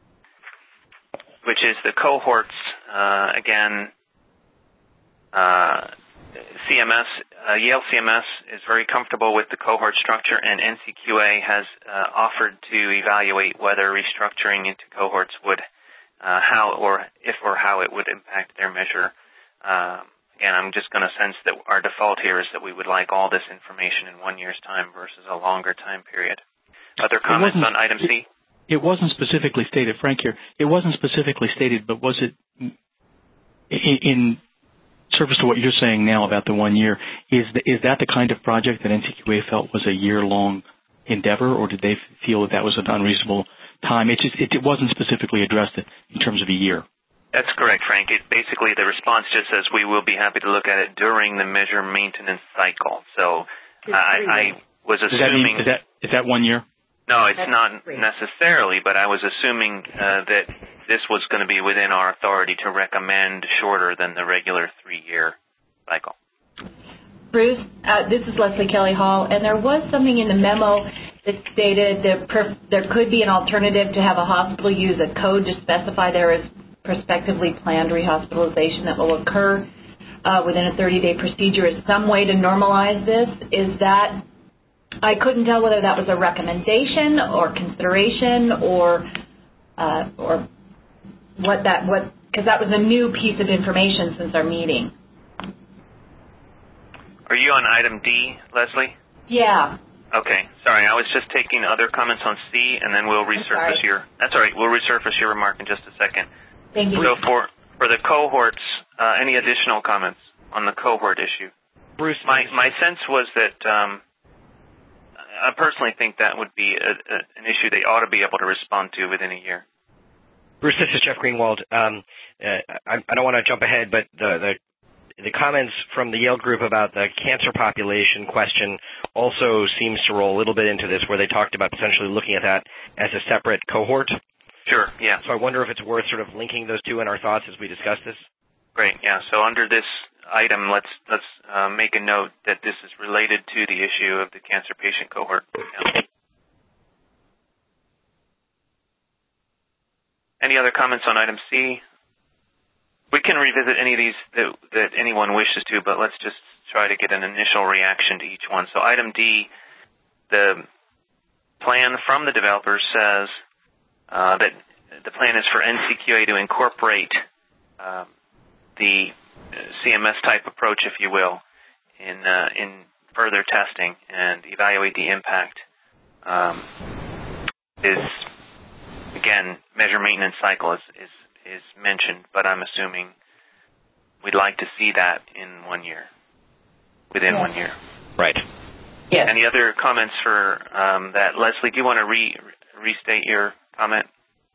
which is the cohorts, uh, again, uh, C M S, uh, Yale C M S is very comfortable with the cohort structure, and N C Q A has uh, offered to evaluate whether restructuring into cohorts would Uh, how or if or how it would impact their measure. Um, again, I'm just going to sense that our default here is that we would like all this information in one year's time versus a longer time period. Other comments on item C? It, it wasn't specifically stated, Frank here, it wasn't specifically stated, but was it in, in service to what you're saying now about the one year, is, the, is that the kind of project that N C Q A felt was a year-long endeavor, or did they feel that that was an unreasonable time? It just it, it wasn't specifically addressed in terms of a year. That's correct, Frank. It basically the response just says we will be happy to look at it during the measure maintenance cycle. So uh, I, I was assuming is that, mean, is that is that one year? No, it's not necessarily, but I was assuming uh, that this was going to be within our authority to recommend shorter than the regular three-year cycle. Bruce, uh, this is Leslie Kelly Hall, and there was something in the memo that stated that per- there could be an alternative to have a hospital use a code to specify there is prospectively planned rehospitalization that will occur uh, within a thirty-day procedure. Is some way to normalize this? Is that, I couldn't tell whether that was a recommendation or consideration or uh, or what that, what, because that was a new piece of information since our meeting. Are you on item D, Leslie? Yeah. Okay, sorry, I was just taking other comments on C, and then we'll resurface your, that's all right, we'll resurface your remark in just a second. Thank you. So for, for the cohorts, uh, any additional comments on the cohort issue? Bruce? My, my sense was that um, I personally think that would be a, a, an issue they ought to be able to respond to within a year. Bruce, this is Jeff Greenwald. Um, uh, I, I don't want to jump ahead, but the, the The comments from the Yale group about the cancer population question also seems to roll a little bit into this, where they talked about potentially looking at that as a separate cohort. Sure, yeah. So I wonder if it's worth sort of linking those two in our thoughts as we discuss this. Great, yeah. So under this item, let's let's uh, make a note that this is related to the issue of the cancer patient cohort. Yeah. Any other comments on item C? We can revisit any of these that, that anyone wishes to, but let's just try to get an initial reaction to each one. So item D, the plan from the developer says uh, that the plan is for N C Q A to incorporate um, the C M S-type approach, if you will, in uh, in further testing and evaluate the impact. Um, is, again, measure maintenance cycle is, is is mentioned, but I'm assuming we'd like to see that in one year, within yes. one year. Right. Yes. Any other comments for um, that? Leslie, do you want to re- restate your comment?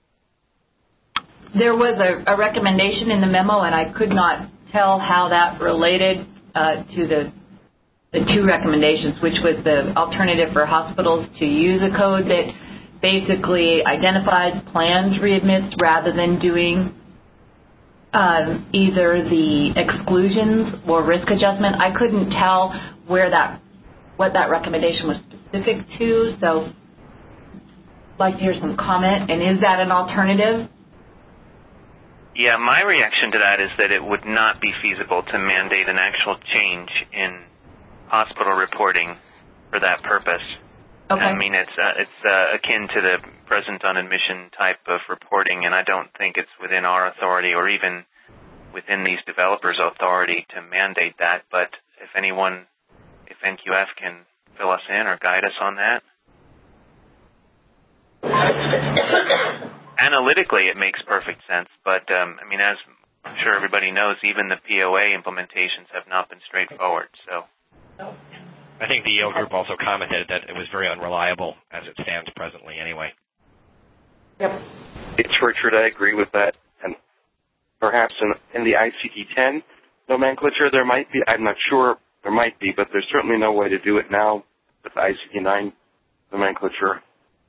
There was a, a recommendation in the memo, and I could not tell how that related uh, to the the two recommendations, which was the alternative for hospitals to use a code that basically identifies planned readmits rather than doing um, either the exclusions or risk adjustment. I couldn't tell where that, what that recommendation was specific to, so I'd like to hear some comment. And is that an alternative? Yeah, my reaction to that is that it would not be feasible to mandate an actual change in hospital reporting for that purpose. Okay. I mean, it's uh, it's uh, akin to the present on admission type of reporting, and I don't think it's within our authority or even within these developers' authority to mandate that. But if anyone, if N Q F can fill us in or guide us on that. analytically it makes perfect sense, but um, I mean, as I'm sure everybody knows, even the P O A implementations have not been straightforward. So, I think the Yale group also commented that it was very unreliable as it stands presently. Anyway. Yep. It's Richard. I agree with that, and perhaps in, in the I C D ten nomenclature there might be. I'm not sure. There might be, but there's certainly no way to do it now with the I C D nine nomenclature.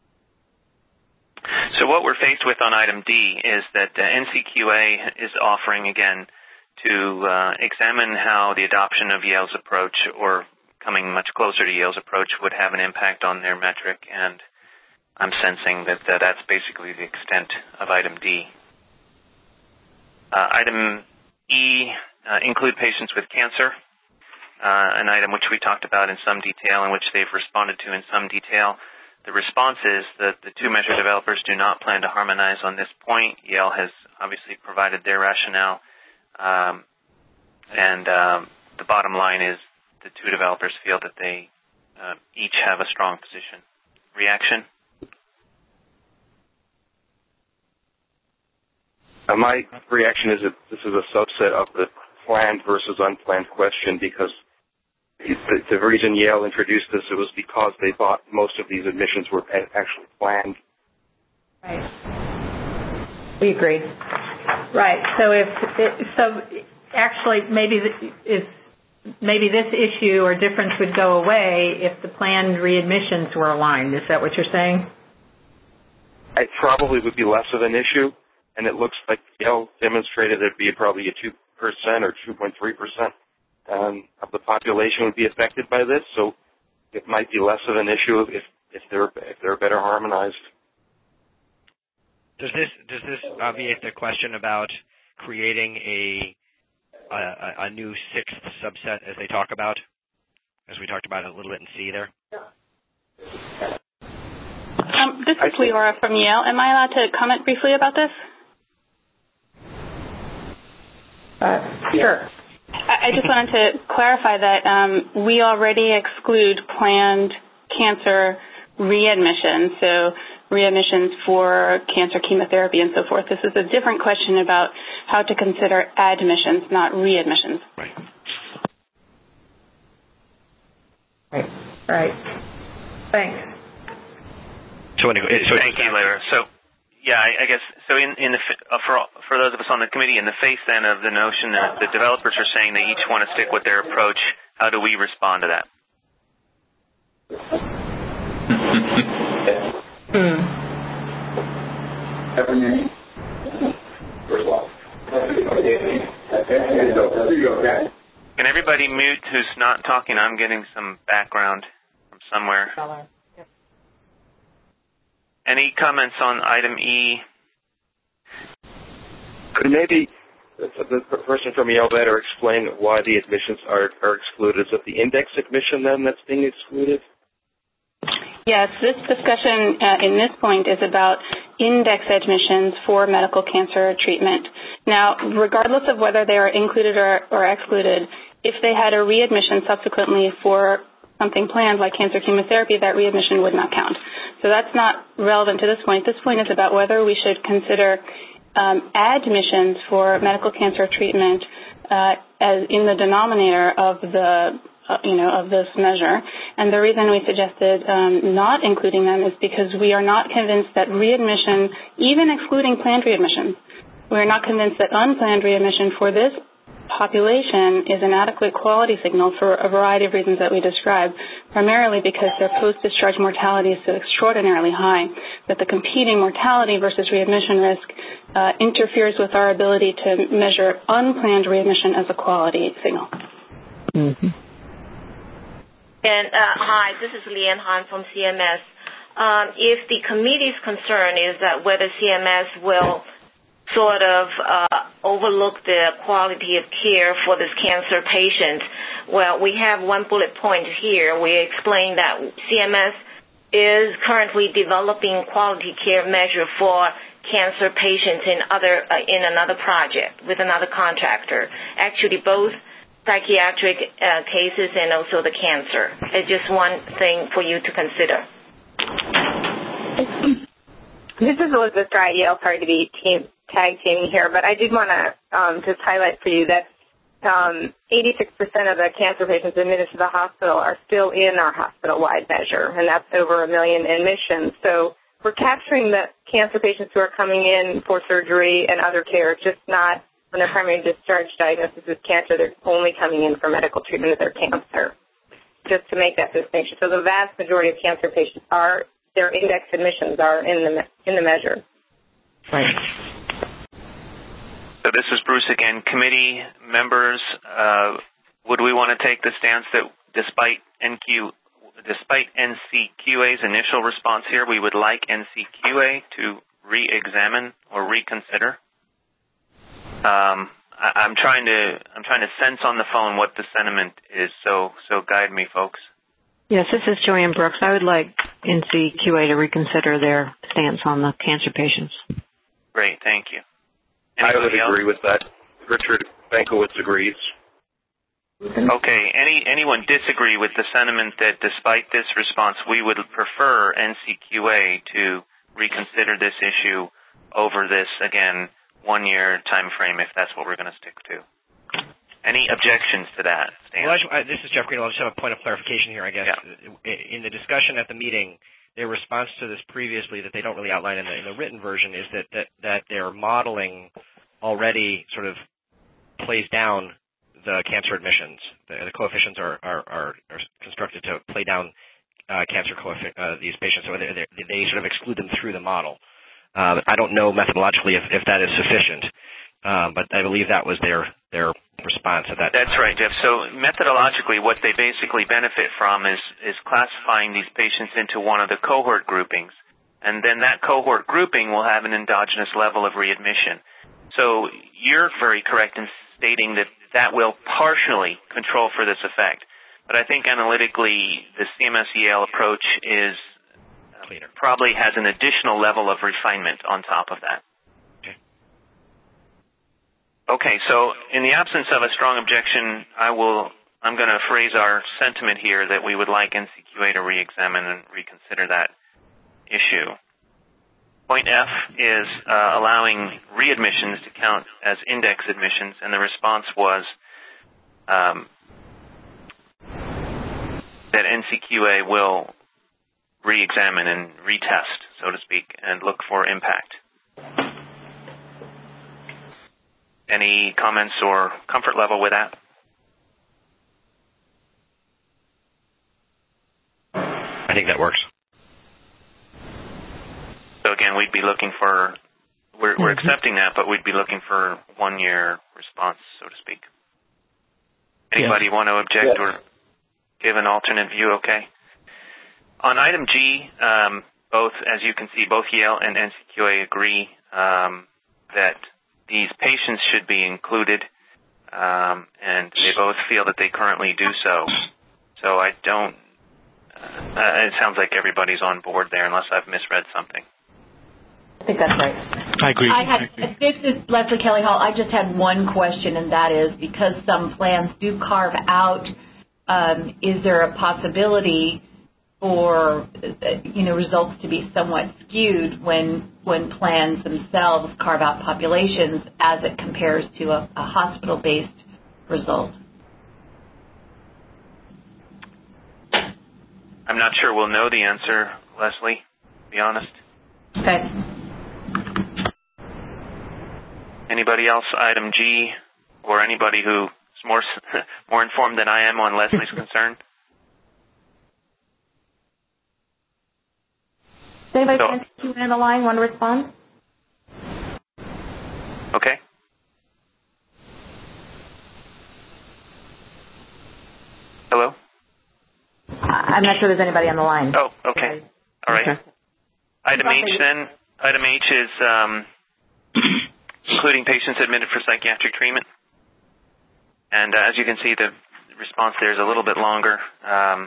So what we're faced with on item D is that uh, N C Q A is offering, again, to uh, examine how the adoption of Yale's approach, or coming much closer to Yale's approach, would have an impact on their metric, and I'm sensing that uh, that's basically the extent of item D. Uh, item E, uh, include patients with cancer, uh, an item which we talked about in some detail and which they've responded to in some detail. The response is that the two measure developers do not plan to harmonize on this point. Yale has obviously provided their rationale, um, and um, the bottom line is the two developers feel that they uh, each have a strong position. Reaction? Uh, my reaction is that this is a subset of the planned versus unplanned question, because the, the reason Yale introduced this, it was because they thought most of these admissions were actually planned. Right. We agree. Right. So if it, so, actually, maybe if maybe this issue or difference would go away if the planned readmissions were aligned. Is that what you're saying? It probably would be less of an issue, and it looks like Yale demonstrated it'd be probably a two percent or two point three percent. Um, of the population would be affected by this, so it might be less of an issue if, if they're if they're better harmonized. Does this does this obviate the question about creating a, a a new sixth subset, as they talk about, as we talked about a little bit in C there? Um, this is Leora from Yale. Am I allowed to comment briefly about this? Uh, sure. I just wanted to clarify that um, we already exclude planned cancer readmissions, so readmissions for cancer chemotherapy and so forth. This is a different question about how to consider admissions, not readmissions. Right. Right. Right. Thanks. So, anyway, so Thank you, Lara. So, yeah, I, I guess, so in, in the, uh, for, for those of us on the committee, in the face then of the notion that the developers are saying they each want to stick with their approach, how do we respond to that? hmm. Can everybody mute who's not talking? I'm getting some background from somewhere. Any comments on item E? Could maybe the person from Yale better explain why the admissions are, are excluded? Is it the index admission then that's being excluded? Yes, this discussion uh, in this point is about index admissions for medical cancer treatment. Now, regardless of whether they are included or, or excluded, if they had a readmission subsequently for something planned like cancer chemotherapy, that readmission would not count. So that's not relevant to this point. This point is about whether we should consider um, admissions for medical cancer treatment uh, as in the denominator of the uh, you know of this measure. And the reason we suggested um, not including them is because we are not convinced that readmission, even excluding planned readmissions, we are not convinced that unplanned readmission for this population is an adequate quality signal for a variety of reasons that we described, primarily because their post-discharge mortality is so extraordinarily high that the competing mortality versus readmission risk uh, interferes with our ability to measure unplanned readmission as a quality signal. Mm-hmm. And uh, hi, this is Leanne Han from C M S. Um, if the committee's concern is that whether C M S will sort of uh, overlook the quality of care for this cancer patient, well, we have one bullet point here. We explain that C M S is currently developing quality care measure for cancer patients in other uh, in another project with another contractor. Actually, both psychiatric uh, cases and also the cancer. It's just one thing for you to consider. This is Elizabeth Dry at Yale. Sorry to be team, tag teaming here, but I did want to um, just highlight for you that um, eighty-six percent of the cancer patients admitted to the hospital are still in our hospital-wide measure, and that's over a million admissions. So we're capturing the cancer patients who are coming in for surgery and other care, just not when their primary discharge diagnosis is cancer. They're only coming in for medical treatment of their cancer, just to make that distinction. So the vast majority of cancer patients are, their index admissions are in the in the measure. Right. So this is Bruce again. Committee members, uh, would we want to take the stance that despite N Q, despite N C Q A's initial response here, we would like N C Q A to re-examine or reconsider? Um, I, I'm trying to I'm trying to sense on the phone what the sentiment is. So so guide me, folks. Yes, this is Joanne Brooks. I would like N C Q A to reconsider their stance on the cancer patients. Great, thank you. Anybody I would else? agree with that. Richard Bankowitz agrees. Okay. Any anyone disagree with the sentiment that despite this response, we would prefer N C Q A to reconsider this issue over this, again, one-year time frame, if that's what we're going to stick to? Any objections to that, Stan? Well, I just, I, this is Jeff Green. I'll just have a point of clarification here, I guess. Yeah. In the discussion at the meeting, their response to this previously that they don't really outline in the, in the written version is that, that, that their modeling already sort of plays down the cancer admissions. The, the coefficients are, are, are, are constructed to play down uh, cancer coefficient, uh, these patients, so they, they sort of exclude them through the model. Uh, I don't know methodologically if, if that is sufficient, uh, but I believe that was their their response to that. That's right, Jeff. So methodologically, what they basically benefit from is, is classifying these patients into one of the cohort groupings, and then that cohort grouping will have an endogenous level of readmission. So you're very correct in stating that that will partially control for this effect. But I think analytically, the C M S E L approach is uh, probably has an additional level of refinement on top of that. Okay, so in the absence of a strong objection, I will, I'm going to phrase our sentiment here that we would like N C Q A to re-examine and reconsider that issue. Point F is uh, allowing readmissions to count as index admissions, and the response was um, that N C Q A will re-examine and retest, so to speak, and look for impact. Any comments or comfort level with that? I think that works. So again, we'd be looking for, we're, we're accepting that, but we'd be looking for one-year response, so to speak. Anybody yeah. want to object yeah. or give an alternate view? Okay. On item G, um, both, as you can see, both Yale and N C Q A agree um, that these patients should be included, um, and they both feel that they currently do so. So I don't, uh, it sounds like everybody's on board there unless I've misread something. I think that's right. I agree. I had, this is Leslie Kelly Hall. I just had one question, and that is because some plans do carve out, um, is there a possibility for you know results to be somewhat skewed when when plans themselves carve out populations as it compares to a, a hospital-based result? I'm not sure we'll know the answer, Leslie, to be honest. Okay. Anybody else, item G, or anybody who's more more informed than I am on Leslie's concern? Does anybody so, on the line want to respond? Okay. Hello? I'm not sure there's anybody on the line. Oh, okay. All right. Okay. Item H then. Item H is um, including patients admitted for psychiatric treatment. And uh, as you can see, the response there is a little bit longer. Um,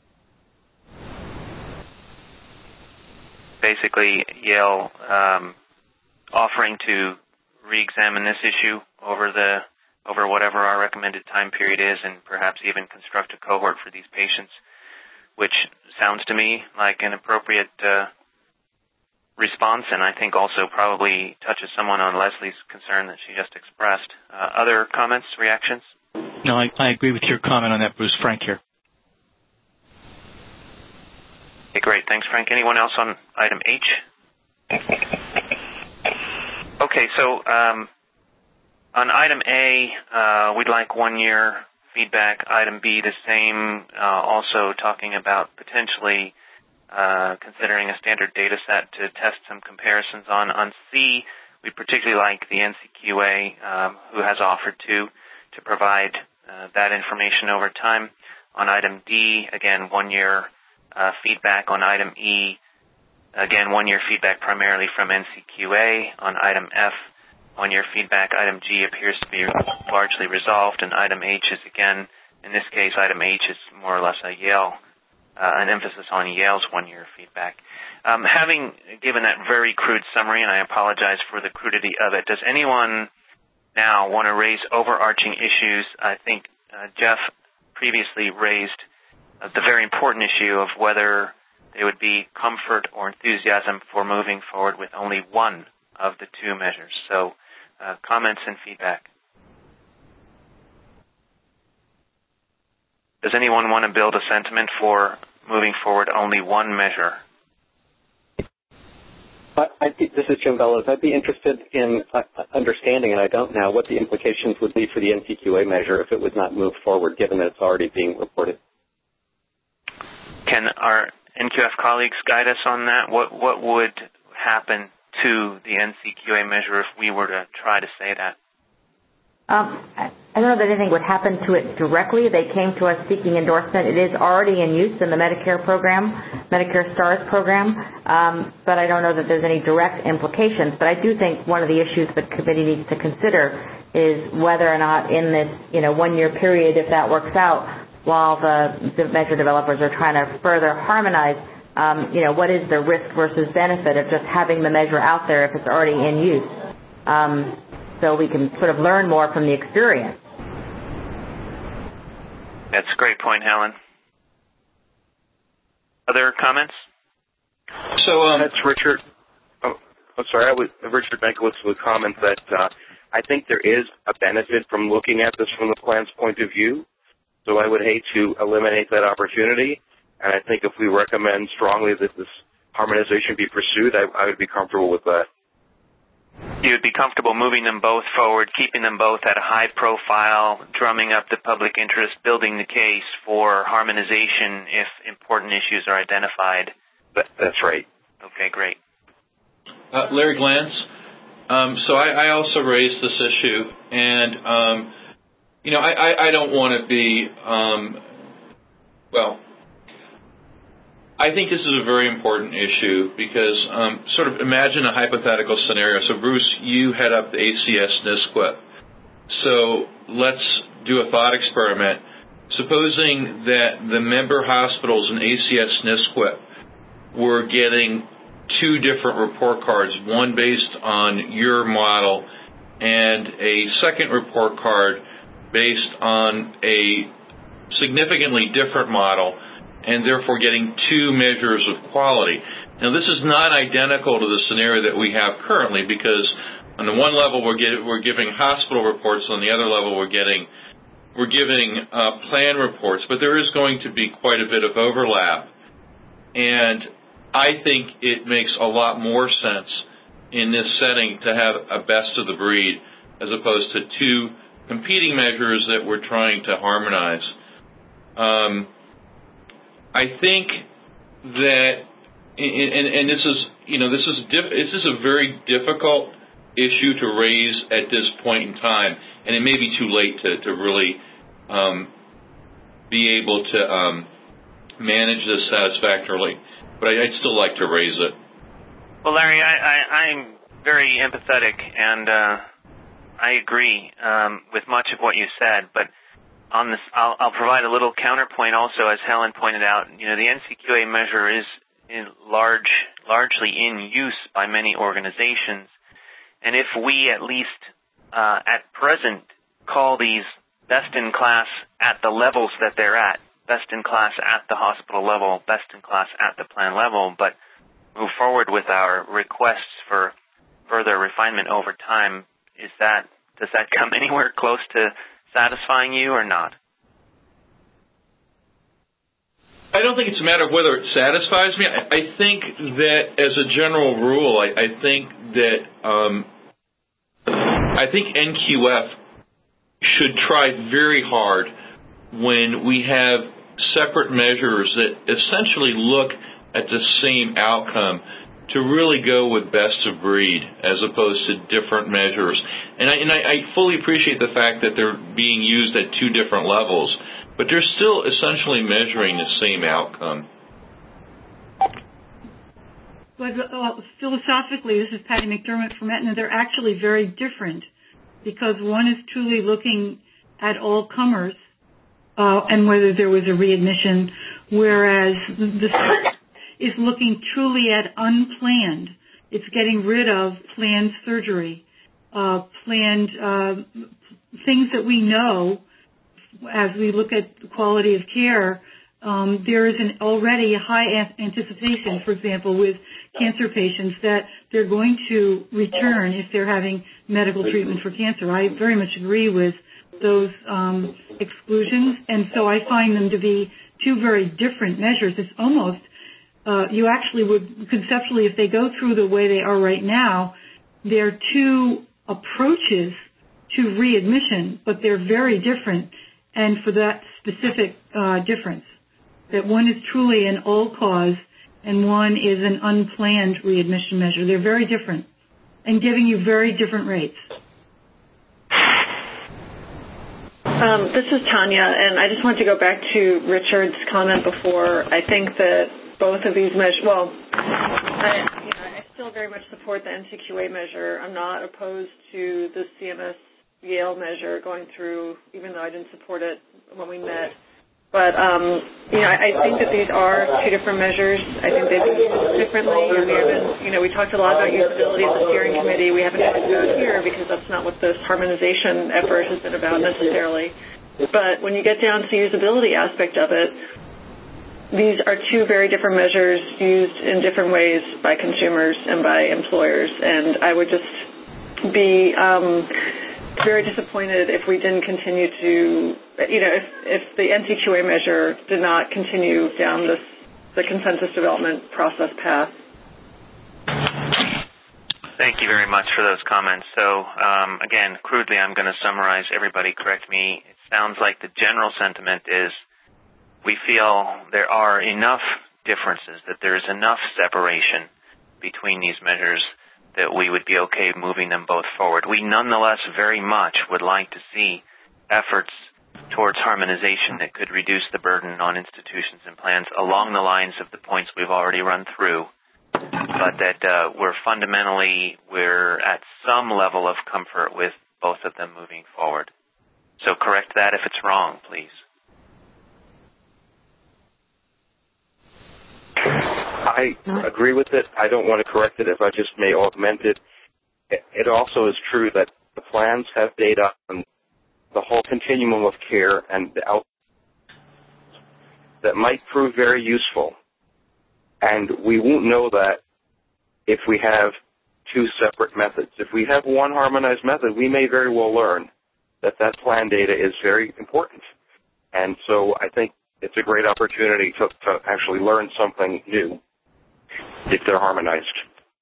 basically, Yale um, offering to re-examine this issue over the over whatever our recommended time period is, and perhaps even construct a cohort for these patients, which sounds to me like an appropriate uh, response, and I think also probably touches someone on Leslie's concern that she just expressed. Uh, other comments, reactions? No, I, I agree with your comment on that, Bruce. Frank here. Okay, great. Thanks, Frank. Anyone else on item H? Okay, so um, on item A, uh, we'd like one-year feedback. Item B, the same, uh, also talking about potentially uh, considering a standard data set to test some comparisons on. On C, we particularly like the N C Q A, um, who has offered to, to provide uh, that information over time. On item D, again, one-year uh, feedback. On item E, again, one-year feedback primarily from N C Q A. On item F, one-year feedback. Item G appears to be largely resolved, and item H is, again, in this case, item H is more or less a Yale, uh, an emphasis on Yale's one-year feedback. Um, having given that very crude summary, and I apologize for the crudity of it, does anyone now want to raise overarching issues? I think uh, Jeff previously raised uh, the very important issue of whether there would be comfort or enthusiasm for moving forward with only one of the two measures. So uh, comments and feedback. Does anyone want to build a sentiment for moving forward only one measure? I'd be, this is Jim Bellows. I'd be interested in uh, understanding, and I don't know, what the implications would be for the N C Q A measure if it was not moved forward, given that it's already being reported. Can our N Q F colleagues guide us on that? What what would happen to the N C Q A measure if we were to try to say that? Um, I don't know that anything would happen to it directly. They came to us seeking endorsement. It is already in use in the Medicare program, Medicare STARS program, um, but I don't know that there's any direct implications. But I do think one of the issues the committee needs to consider is whether or not in this, you know, one-year period, if that works out, while the, the measure developers are trying to further harmonize, um, you know, what is the risk versus benefit of just having the measure out there if it's already in use? Um, so we can sort of learn more from the experience. That's a great point, Helen. Other comments? So um, that's Richard. Oh, I'm sorry. I was Richard Benkowitz would comment that uh, I think there is a benefit from looking at this from the plan's point of view. So I would hate to eliminate that opportunity. And I think if we recommend strongly that this harmonization be pursued, I, I would be comfortable with that. You would be comfortable moving them both forward, keeping them both at a high profile, drumming up the public interest, building the case for harmonization if important issues are identified. That, that's right. Okay, great. Uh, Larry Glantz. Um, so I, I also raised this issue, and um, you know, I, I, I don't want to be, um, well, I think this is a very important issue because um, sort of imagine a hypothetical scenario. So, Bruce, you head up the A C S N S Q I P. So let's do a thought experiment. Supposing that the member hospitals in A C S N S Q I P were getting two different report cards, one based on your model and a second report card based on a significantly different model, and therefore getting two measures of quality. Now, this is not identical to the scenario that we have currently because on the one level we're, get, we're giving hospital reports, on the other level we're getting we're giving uh, plan reports, but there is going to be quite a bit of overlap. And I think it makes a lot more sense in this setting to have a best of the breed as opposed to two competing measures that we're trying to harmonize. Um, I think that, and, and this is, you know, this is diff, this is a very difficult issue to raise at this point in time, and it may be too late to, to really um, be able to um, manage this satisfactorily. But I, I'd still like to raise it. Well, Larry, I, I, I'm very empathetic, and uh, I agree um, with much of what you said, but on this, I'll, I'll provide a little counterpoint also, as Helen pointed out. You know, the N C Q A measure is in large, largely in use by many organizations, and if we at least uh, at present call these best in class at the levels that they're at, best in class at the hospital level, best in class at the plan level, but move forward with our requests for further refinement over time, is that does that come anywhere close to satisfying you or not? I don't think it's a matter of whether it satisfies me. I, I think that as a general rule, I, I think that um, I think N Q F should try very hard when we have separate measures that essentially look at the same outcome to really go with best of breed as opposed to different measures. And I, and I, I fully appreciate the fact that they're being used at two different levels, but they're still essentially measuring the same outcome. But uh, philosophically, this is Patty McDermott from Aetna, they're actually very different because one is truly looking at all comers uh, and whether there was a readmission, whereas the is looking truly at unplanned. It's getting rid of planned surgery, uh, planned uh, things that we know as we look at the quality of care. Um, there is an already a high anticipation, for example, with cancer patients that they're going to return if they're having medical treatment for cancer. I very much agree with those um, exclusions, and so I find them to be two very different measures. It's almost Uh, you actually would conceptually, if they go through the way they are right now, they're two approaches to readmission, but they're very different. And for that specific uh, difference, that one is truly an all-cause and one is an unplanned readmission measure. They're very different and giving you very different rates. Um, this is Tanya, and I just want to go back to Richard's comment before. I think that both of these measures, well, I, you know, I still very much support the N C Q A measure. I'm not opposed to the C M S Yale measure going through, even though I didn't support it when we met. But, um, you know, I, I think that these are two different measures. I think they've been used differently. And we haven't, you know, we talked a lot about usability at the steering committee. We haven't talked about here because that's not what this harmonization effort has been about necessarily. But when you get down to the usability aspect of it, these are two very different measures used in different ways by consumers and by employers, and I would just be um, very disappointed if we didn't continue to, you know, if, if the N C Q A measure did not continue down this the consensus development process path. Thank you very much for those comments. So, um, again, crudely, I'm going to summarize. Everybody correct me. It sounds like the general sentiment is we feel there are enough differences, that there is enough separation between these measures that we would be okay moving them both forward. We nonetheless very much would like to see efforts towards harmonization that could reduce the burden on institutions and plans along the lines of the points we've already run through, but that uh, we're fundamentally, we're at some level of comfort with both of them moving forward. So correct that if it's wrong, please. I agree with it. I don't want to correct it if I just may augment it. It also is true that the plans have data on the whole continuum of care and the out that might prove very useful. And we won't know that if we have two separate methods. If we have one harmonized method, we may very well learn that that plan data is very important. And so I think it's a great opportunity to, to actually learn something new if they're harmonized.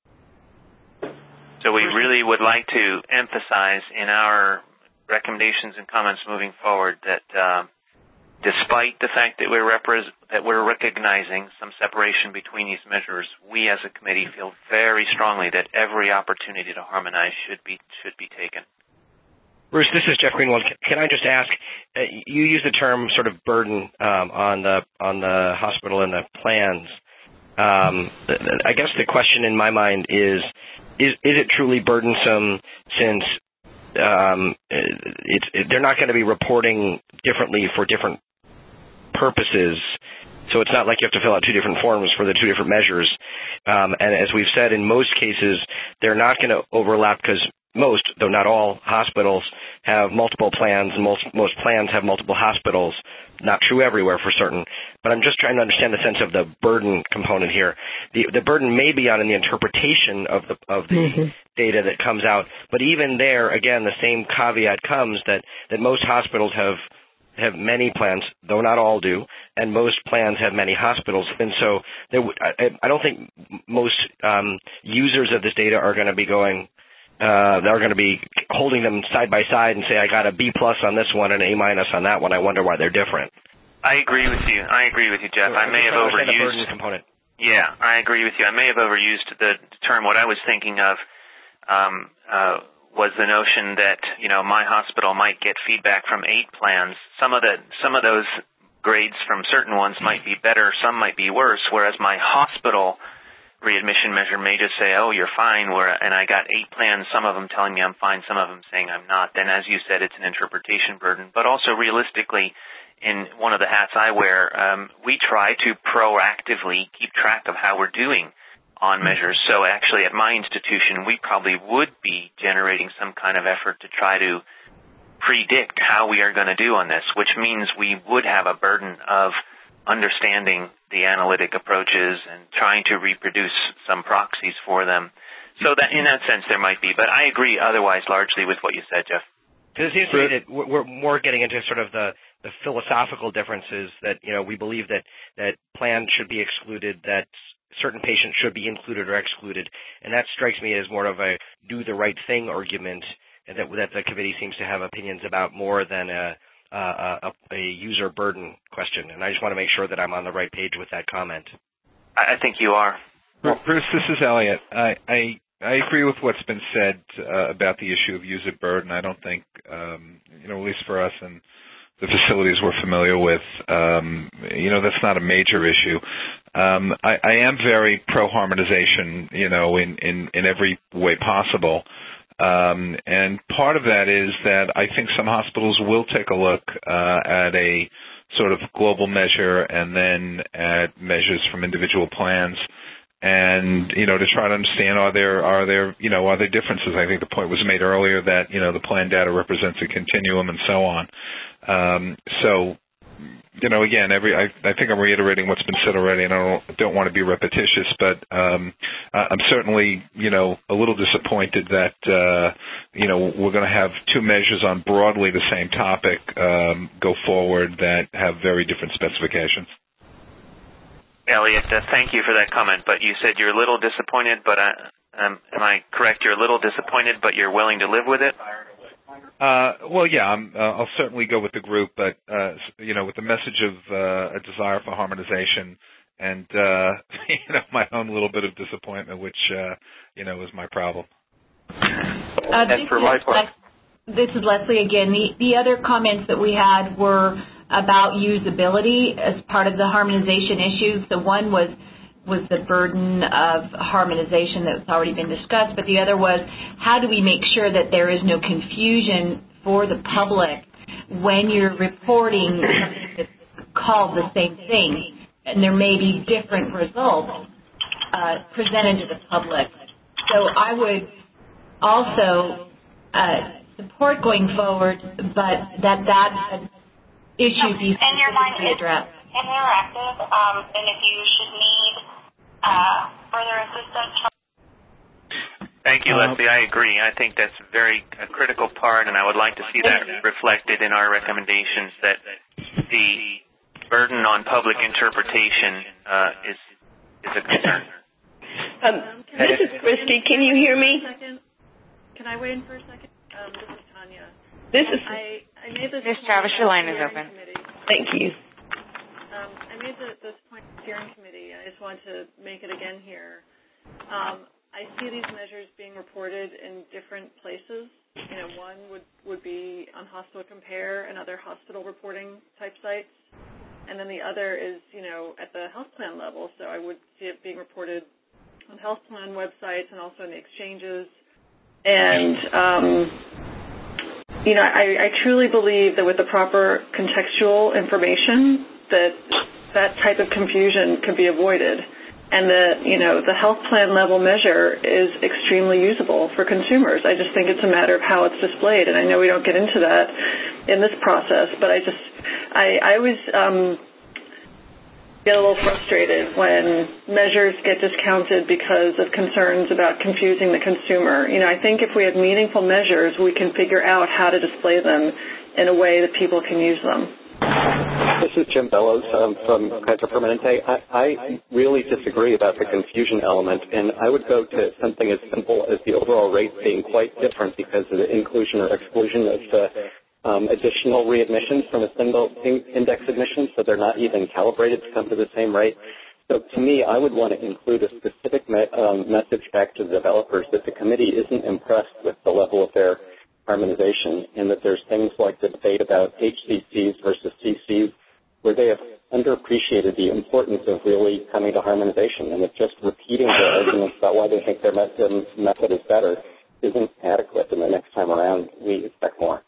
So we really would like to emphasize in our recommendations and comments moving forward that uh, despite the fact that we're, repre- that we're recognizing some separation between these measures, we as a committee feel very strongly that every opportunity to harmonize should be should be taken. Bruce, this is Jeff Greenwald. Can I just ask, uh, you use the term sort of burden um, on the on the hospital and the plans. Um, I guess the question in my mind is, is, is it truly burdensome since um, it's, it, they're not going to be reporting differently for different purposes, so it's not like you have to fill out two different forms for the two different measures. Um, and as we've said, in most cases, they're not going to overlap because most, though not all, hospitals have multiple plans, and most, most plans have multiple hospitals. Not true everywhere for certain, but I'm just trying to understand the sense of the burden component here. The, the burden may be on in the interpretation of the of the mm-hmm. data that comes out, but even there, again, the same caveat comes that, that most hospitals have have many plans, though not all do, and most plans have many hospitals. And so there, I, I don't think most um, users of this data are going to be going, uh, they're going to be holding them side by side and say, I got a B plus on this one and an A minus on that one. I wonder why they're different. I agree with you. I agree with you, Jeff. So I may have overused the burden component. Yeah, I agree with you. I may have overused the term. What I was thinking of um, uh, was the notion that, you know, my hospital might get feedback from eight plans. Some of the some of those grades from certain ones might be better, some might be worse, whereas my hospital readmission measure may just say, oh, you're fine, where, and I got eight plans, some of them telling me I'm fine, some of them saying I'm not. Then, as you said, it's an interpretation burden. But also realistically, in one of the hats I wear, um, we try to proactively keep track of how we're doing on measures. So actually at my institution, we probably would be generating some kind of effort to try to predict how we are going to do on this, which means we would have a burden of understanding the analytic approaches and trying to reproduce some proxies for them. So that in that sense there might be, but I agree otherwise largely with what you said, Jeff. Because it seems to me that we're more getting into sort of the, the philosophical differences that, you know, we believe that, that plans should be excluded, that certain patients should be included or excluded, and that strikes me as more of a do the right thing argument, and that, that the committee seems to have opinions about more than a, a, a user burden question. And I just want to make sure that I'm on the right page with that comment. I think you are. Well, Bruce, this is Elliot. I, I, I agree with what's been said uh, about the issue of user burden. I don't think, um, you know, at least for us and the facilities we're familiar with, um, you know, that's not a major issue. Um, I, I am very pro-harmonization, you know, in, in, in every way possible. Um, and part of that is that I think some hospitals will take a look uh, at a sort of global measure and then at measures from individual plans. And, you know, to try to understand, are there, are there, you know, are there differences? I think the point was made earlier that, you know, the plan data represents a continuum and so on. Um, so, you know, again, every, I, I think I'm reiterating what's been said already, and I don't, don't want to be repetitious, but um, I'm certainly, you know, a little disappointed that, uh, you know, we're going to have two measures on broadly the same topic um, go forward that have very different specifications. Elliot, uh, thank you for that comment, but you said you're a little disappointed, but uh, um, am I correct? You're a little disappointed, but you're willing to live with it? Uh, well, yeah, I'm, uh, I'll certainly go with the group, but, uh, you know, with the message of uh, a desire for harmonization and, uh, you know, my own little bit of disappointment, which, uh, you know, is my problem. Uh, and for my part. This is Leslie again. The, the other comments that we had were about usability as part of the harmonization issue. So one was was the burden of harmonization that's already been discussed, but the other was how do we make sure that there is no confusion for the public when you're reporting something that's called the same thing, and there may be different results uh, presented to the public. So I would also uh, support going forward, but that that issue needs to be addressed. Interactive, um, and if you should need uh, further assistance. Thank you, Leslie. I agree. I think that's very a critical part, and I would like to see that reflected in our recommendations that the burden on public interpretation uh, is is a concern. Um, this is Christy. Can you hear me? Can I weigh in for a second? Um, this is Tanya. This is. I, I made this. Miz Travis, your line is open. Committee. Thank you. Um, I made the, this point in the steering committee. I just want to make it again here. Um, I see these measures being reported in different places. You know, one would, would be on Hospital Compare and other hospital reporting type sites. And then the other is, you know, at the health plan level. So I would see it being reported on health plan websites and also in the exchanges. And, um, you know, I, I truly believe that with the proper contextual information that that type of confusion could be avoided. and the, you know, the health plan level measure is extremely usable for consumers. I just think it's a matter of how it's displayed, and I know we don't get into that in this process, but I just, I, I always um, get a little frustrated when measures get discounted because of concerns about confusing the consumer. You know, I think if we have meaningful measures, we can figure out how to display them in a way that people can use them. This is Jim Bellows um, from Kaiser Permanente. I, I really disagree about the confusion element, and I would go to something as simple as the overall rate being quite different because of the inclusion or exclusion of the um, additional readmissions from a single in- index admission, so they're not even calibrated to come to the same rate. So to me, I would want to include a specific me- um, message back to the developers that the committee isn't impressed with the level of their harmonization, and that there's things like the debate about H C Cs versus C Cs, where they have underappreciated the importance of really coming to harmonization, and that just repeating their arguments about why they think their method, method is better isn't adequate, and the next time around we expect more.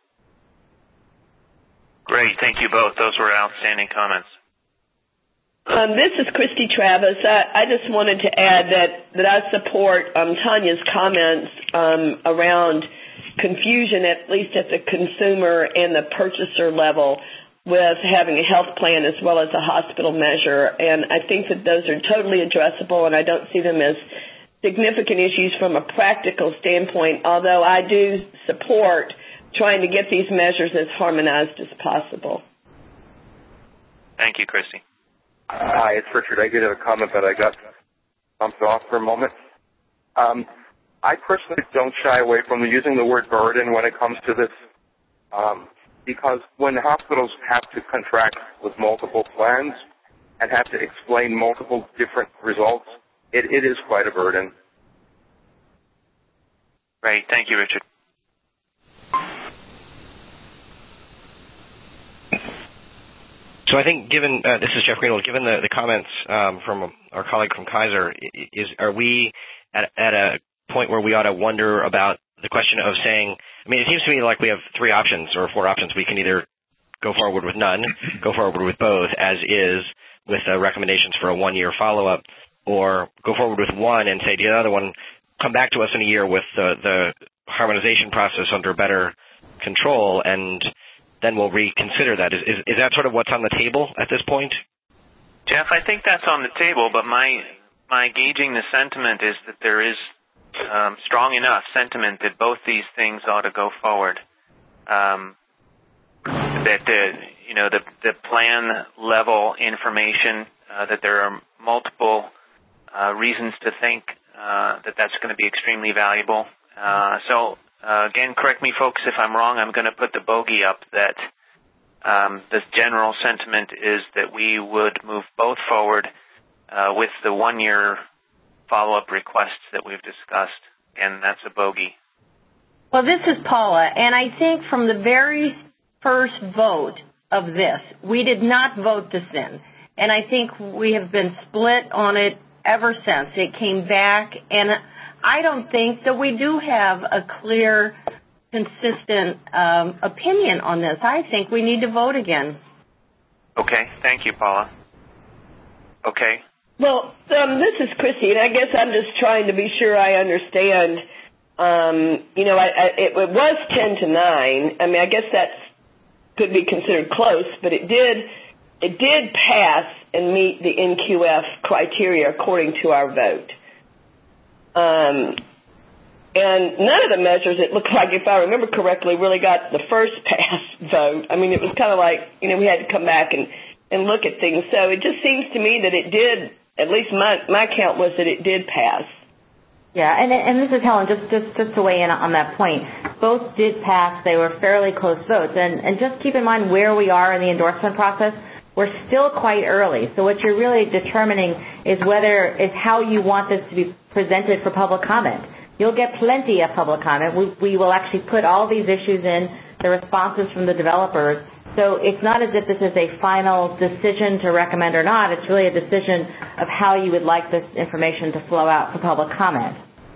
Great. Thank you both. Those were outstanding comments. Um, this is Christy Travis. I, I just wanted to add that, that I support um, Tanya's comments um, around confusion, at least at the consumer and the purchaser level, with having a health plan as well as a hospital measure. And I think that those are totally addressable, and I don't see them as significant issues from a practical standpoint, although I do support trying to get these measures as harmonized as possible. Thank you, Christy. Hi, it's Richard. I did have a comment, but I got bumped off for a moment. Um, I personally don't shy away from using the word burden when it comes to this, um, because when hospitals have to contract with multiple plans and have to explain multiple different results, it, it is quite a burden. Great. Thank you, Richard. So I think, given uh, this is Jeff Greenwald, given the, the comments um, from our colleague from Kaiser, is are we at, at a point where we ought to wonder about the question of saying, I mean, it seems to me like we have three options or four options. We can either go forward with none, go forward with both, as is, with uh, recommendations for a one-year follow-up, or go forward with one and say to the other one, come back to us in a year with the, the harmonization process under better control, and then we'll reconsider that. Is, is, is that sort of what's on the table at this point? Jeff, I think that's on the table, but my my gauging the sentiment is that there is um, strong enough sentiment that both these things ought to go forward. Um, that the you know the the plan level information, uh, that there are multiple uh, reasons to think uh, that that's going to be extremely valuable. Uh, so. Uh, again, correct me, folks, if I'm wrong. I'm going to put the bogey up that um, the general sentiment is that we would move both forward uh, with the one-year follow-up requests that we've discussed, and that's a bogey. Well, this is Paula, and I think from the very first vote of this, we did not vote this in, and I think we have been split on it ever since. It came back, and I don't think that we do have a clear, consistent um, opinion on this. I think we need to vote again. Okay. Thank you, Paula. Okay. Well, um, this is Chrissy, and I guess I'm just trying to be sure I understand. Um, you know, I, I, it, it was ten to nine. I mean, I guess that could be considered close, but it did it did pass and meet the N Q F criteria according to our vote. Um, and none of the measures, it looked like, if I remember correctly, really got the first pass vote. I mean, it was kind of like, you know, we had to come back and, and look at things. So it just seems to me that it did, at least my, my count was that it did pass. Yeah, and, and this is Helen, just, just, just to weigh in on that point. Both did pass. They were fairly close votes. And, and just keep in mind where we are in the endorsement process. We're still quite early. So what you're really determining is whether, is how you want this to be presented for public comment. You'll get plenty of public comment. We, we will actually put all these issues in, the responses from the developers. So it's not as if this is a final decision to recommend or not. It's really a decision of how you would like this information to flow out for public comment.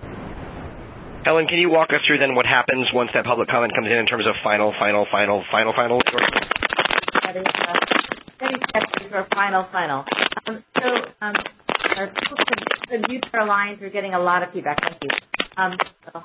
Helen, can you walk us through then what happens once that public comment comes in in terms of final, final, final, final, final? Steady steps for final, final. Um, so um, Our folks could mute their lines. We're getting a lot of feedback. Thank you. Um, so.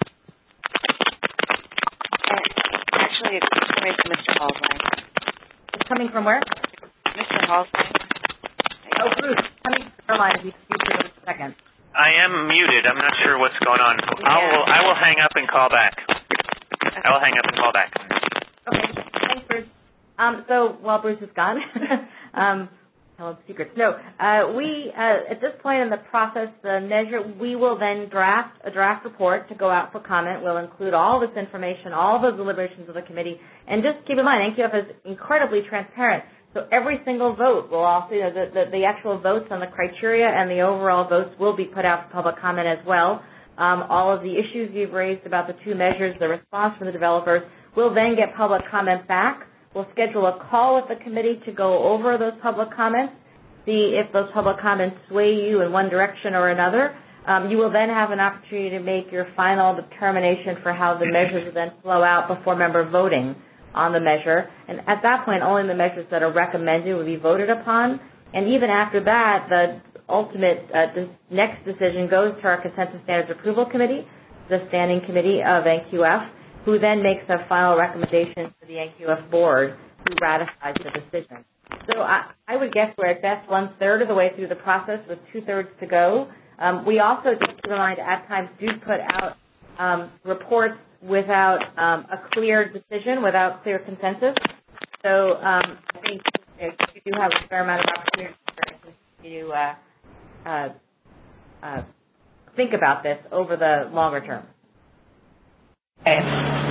Actually, it's coming from Mister Hall's line. It's coming from where? Mister Hall's line. Oh, Bruce, coming from your line. If you speak for a second. I am muted. I'm not sure what's going on. I will, I will hang up and call back. I will hang up and call back. Okay. Thanks, Bruce. Um, so while Bruce is gone, um, tell him secrets. No, uh, we uh, at this point in the process, the measure we will then draft a draft report to go out for comment. We'll include all this information, all the deliberations of the committee, and just keep in mind, N Q F is incredibly transparent. So every single vote will also, you know, the, the, the actual votes on the criteria and the overall votes will be put out for public comment as well. Um, all of the issues you've raised about the two measures, the response from the developers, will then get public comment back. We'll schedule a call with the committee to go over those public comments, see if those public comments sway you in one direction or another. Um, you will then have an opportunity to make your final determination for how the measures will then flow out before member voting on the measure. And at that point, only the measures that are recommended will be voted upon. And even after that, the ultimate uh, the next decision goes to our Consensus Standards Approval Committee, the standing committee of N Q F, who then makes a final recommendation to the N Q F board, who ratifies the decision. So I, I would guess we're at best one-third of the way through the process with two-thirds to go. Um, we also, just keep in mind, at times do put out um, reports without um, a clear decision, without clear consensus. So um, I think you do have a fair amount of opportunity for you to uh, uh, uh, think about this over the longer term. Okay.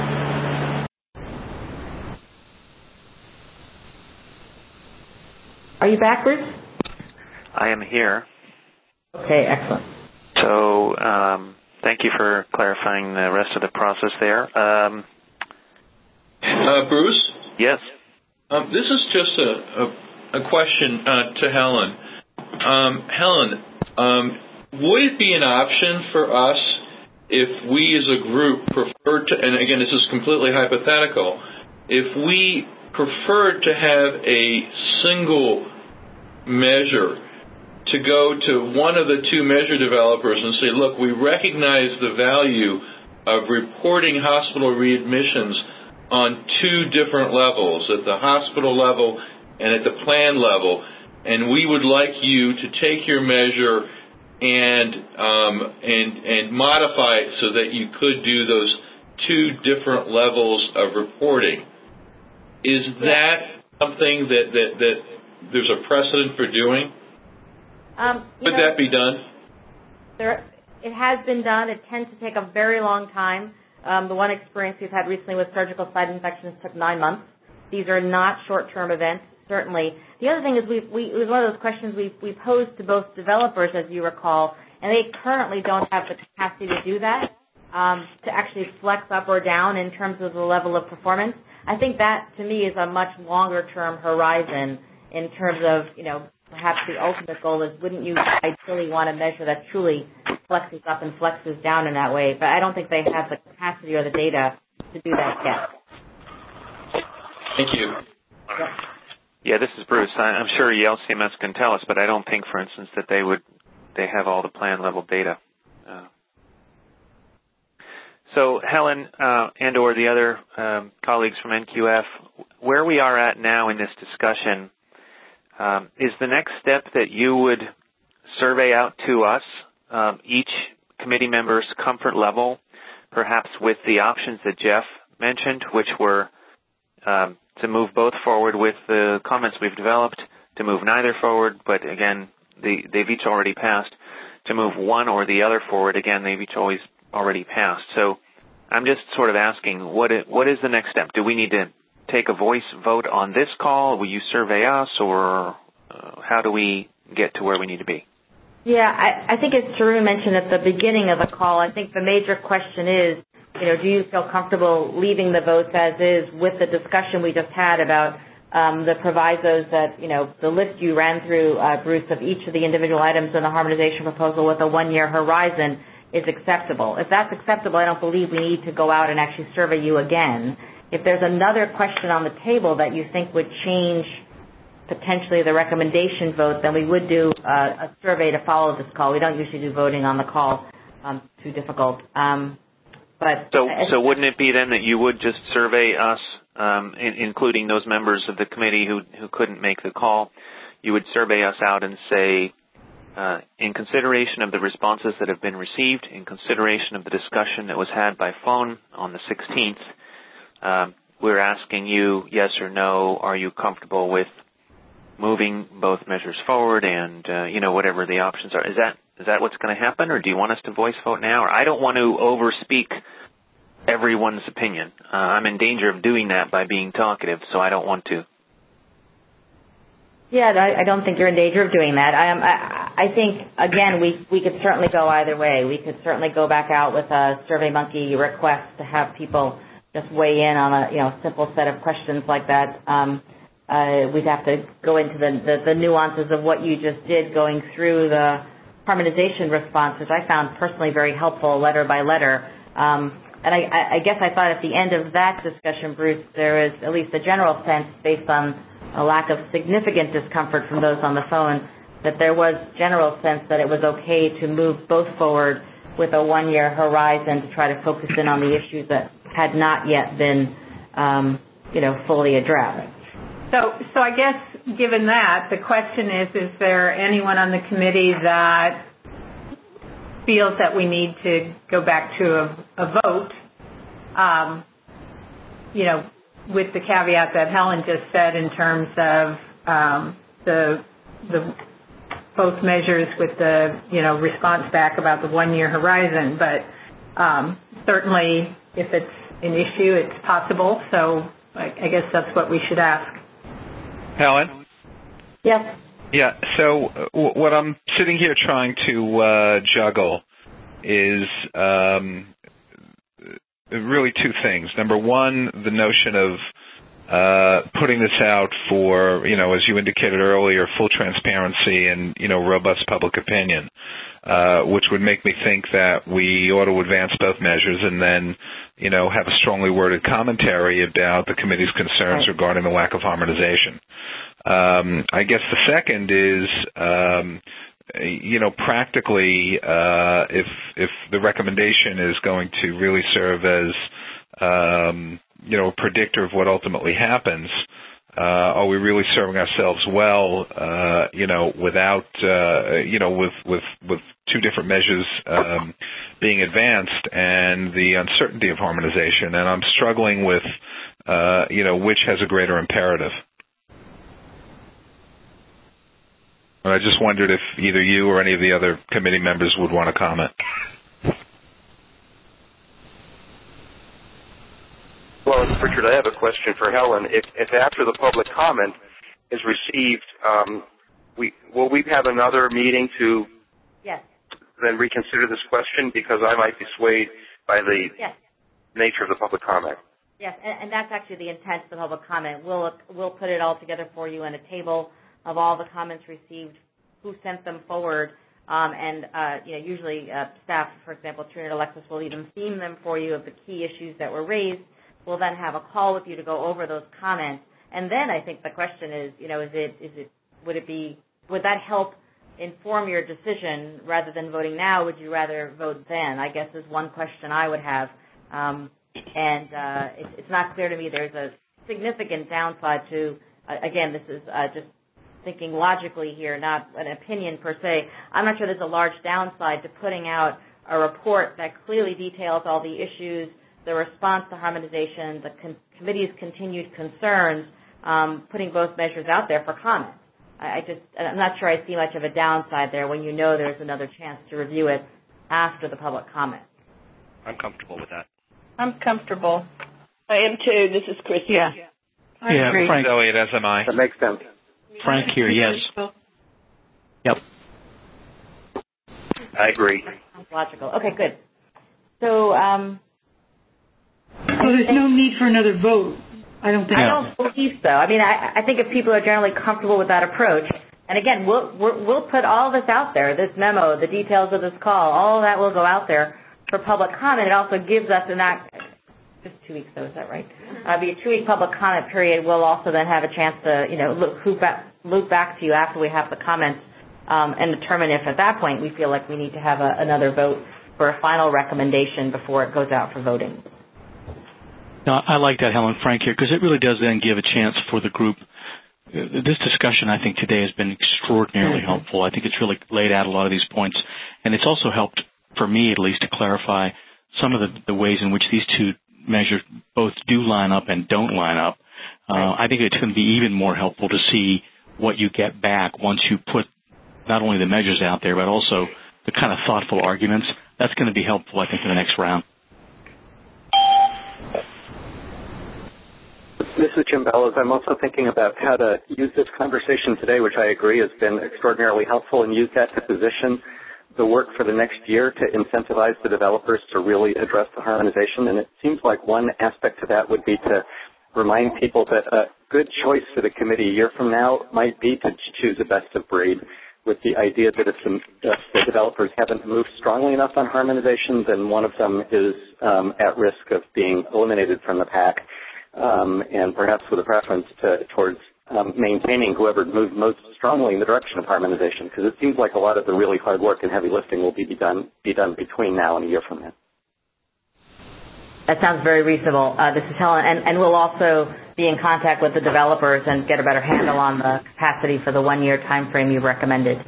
Are you back, Bruce? I am here. Okay, excellent. So um, thank you for clarifying the rest of the process there. Um, uh, Bruce? Yes. Um, this is just a, a, a question uh, to Helen. Um, Helen, um, would it be an option for us if we as a group preferred to, and again, this is completely hypothetical, if we preferred to have a single measure to go to one of the two measure developers and say, look, we recognize the value of reporting hospital readmissions on two different levels, at the hospital level and at the plan level, and we would like you to take your measure and um, and and modify it so that you could do those two different levels of reporting. Is that something that, that, that there's a precedent for doing? Um, Could know, that be done? There, it has been done. It tends to take a very long time. Um, the one experience we've had recently with surgical site infections took nine months. These are not short-term events, certainly. The other thing is we, we, it was one of those questions we, we posed to both developers, as you recall, and they currently don't have the capacity to do that, um, to actually flex up or down in terms of the level of performance. I think that, to me, is a much longer-term horizon in terms of, you know, perhaps the ultimate goal is, wouldn't you ideally want a measure that truly flexes up and flexes down in that way? But I don't think they have the capacity or the data to do that yet. Thank you. Yep. Yeah, this is Bruce. I, I'm sure Yale C M S can tell us, but I don't think, for instance, that they would they have all the plan level data. Uh, so, Helen uh, and or the other um, colleagues from N Q F, where we are at now in this discussion, um, is the next step that you would survey out to us um, each committee member's comfort level, perhaps with the options that Jeff mentioned, which were um, to move both forward with the comments we've developed, to move neither forward, but again, the, they've each already passed, to move one or the other forward, again, they've each always already passed. So I'm just sort of asking, what is, what is the next step? Do we need to take a voice vote on this call? Will you survey us, or uh, how do we get to where we need to be? Yeah, I, I think as Tarun mentioned at the beginning of the call, I think the major question is, you know, do you feel comfortable leaving the votes as is with the discussion we just had about um, the provisos that, you know, the list you ran through, uh, Bruce, of each of the individual items in the harmonization proposal with a one-year horizon is acceptable. If that's acceptable, I don't believe we need to go out and actually survey you again. If there's another question on the table that you think would change potentially the recommendation vote, then we would do uh, a survey to follow this call. We don't usually do voting on the call. Um, too difficult. Um, but so, so wouldn't it be then that you would just survey us, um, in, including those members of the committee who who couldn't make the call? You would survey us out and say, uh, in consideration of the responses that have been received, in consideration of the discussion that was had by phone on the sixteenth, um, we're asking you, yes or no, are you comfortable with moving both measures forward and, uh, you know, whatever the options are? Is that is that what's going to happen, or do you want us to voice vote now? Or I don't want to overspeak everyone's opinion. Uh, I'm in danger of doing that by being talkative, so I don't want to. Yeah, I, I don't think you're in danger of doing that. I, um, I, I think, again, we, we could certainly go either way. We could certainly go back out with a SurveyMonkey request to have people just weigh in on a, you know, simple set of questions like that. Um, uh, we'd have to go into the, the, the nuances of what you just did, going through the harmonization response, which I found personally very helpful, letter by letter. Um, and I, I guess I thought at the end of that discussion, Bruce, there is at least a general sense, based on a lack of significant discomfort from those on the phone, that there was general sense that it was okay to move both forward with a one-year horizon to try to focus in on the issues that had not yet been, um, you know, fully addressed. So, so I guess given that, the question is, is there anyone on the committee that feels that we need to go back to a, a vote, um, you know, with the caveat that Helen just said in terms of um, the the both measures with the, you know, response back about the one-year horizon, but um, certainly if it's an issue, it's possible. So I, I guess that's what we should ask. Helen? Yes. Yeah, so uh, w- what I'm sitting here trying to uh, juggle is um, really two things. Number one, the notion of uh, putting this out for, you know, as you indicated earlier, full transparency and, you know, robust public opinion, uh, which would make me think that we ought to advance both measures and then, you know, have a strongly worded commentary about the committee's concerns right. regarding the lack of harmonization. Um, I guess the second is, um, you know, practically, uh, if if the recommendation is going to really serve as, um, you know, a predictor of what ultimately happens, uh, are we really serving ourselves well, uh, you know, without, uh, you know, with with with two different measures um, being advanced and the uncertainty of harmonization? And I'm struggling with, uh, you know, which has a greater imperative. I just wondered if either you or any of the other committee members would want to comment. Well, Richard, I have a question for Helen. If, if after the public comment is received, um, we will we have another meeting to yes. then reconsider this question, because I might be swayed by the yes. nature of the public comment. Yes, and, and that's actually the intent of the public comment. We'll we'll put it all together for you in a table of all the comments received, who sent them forward, um, and uh, you know, usually uh, staff, for example, Trina and Alexis, will even theme them for you of the key issues that were raised. We'll then have a call with you to go over those comments, and then I think the question is, you know, is it is it would it be would that help inform your decision rather than voting now? Would you rather vote then? I guess is one question I would have, um, and uh, it, it's not clear to me there's a significant downside to. Uh, again, this is uh, just. thinking logically here, not an opinion per se. I'm not sure there's a large downside to putting out a report that clearly details all the issues, the response to harmonization, the con- committee's continued concerns, um, putting both measures out there for comment. I, I just, I'm not sure I see much of a downside there when you know there's another chance to review it after the public comment. I'm comfortable with that. I'm comfortable. I am too. This is Christy. Yeah. I yeah, agree. Frank. Elliot, as am I. That makes sense. Frank here, yes. Yep. I agree. Sounds logical. Okay, good. So, um... So there's no need for another vote, I don't think. I don't believe so. I mean, I, I think if people are generally comfortable with that approach, and again, we'll, we'll, we'll put all this out there, this memo, the details of this call, all of that will go out there for public comment. It also gives us an act... Just two weeks, though, is that right? Uh, be a two-week public comment period. We'll also then have a chance to, you know, look, hoop out, loop back to you after we have the comments um, and determine if at that point we feel like we need to have a, another vote for a final recommendation before it goes out for voting. No, I like that, Helen Frank, here, because it really does then give a chance for the group. This discussion, I think, today has been extraordinarily mm-hmm. helpful. I think it's really laid out a lot of these points, and it's also helped, for me at least, to clarify some of the, the ways in which these two measures both do line up and don't line up. Uh, I think it's going to be even more helpful to see what you get back once you put not only the measures out there, but also the kind of thoughtful arguments. That's going to be helpful, I think, in the next round. This is Jim Bellows. I'm also thinking about how to use this conversation today, which I agree has been extraordinarily helpful, and use that to position the work for the next year to incentivize the developers to really address the harmonization. And it seems like one aspect of that would be to remind people that a good choice for the committee a year from now might be to choose a best of breed, with the idea that if the, if the developers haven't moved strongly enough on harmonization, then one of them is um, at risk of being eliminated from the pack. Um, and perhaps with a preference to, towards um, maintaining whoever moved most strongly in the direction of harmonization, because it seems like a lot of the really hard work and heavy lifting will be, be done be done between now and a year from now. That sounds very reasonable. Uh, this is Helen, and, and we'll also be in contact with the developers and get a better handle on the capacity for the one-year time frame you've recommended.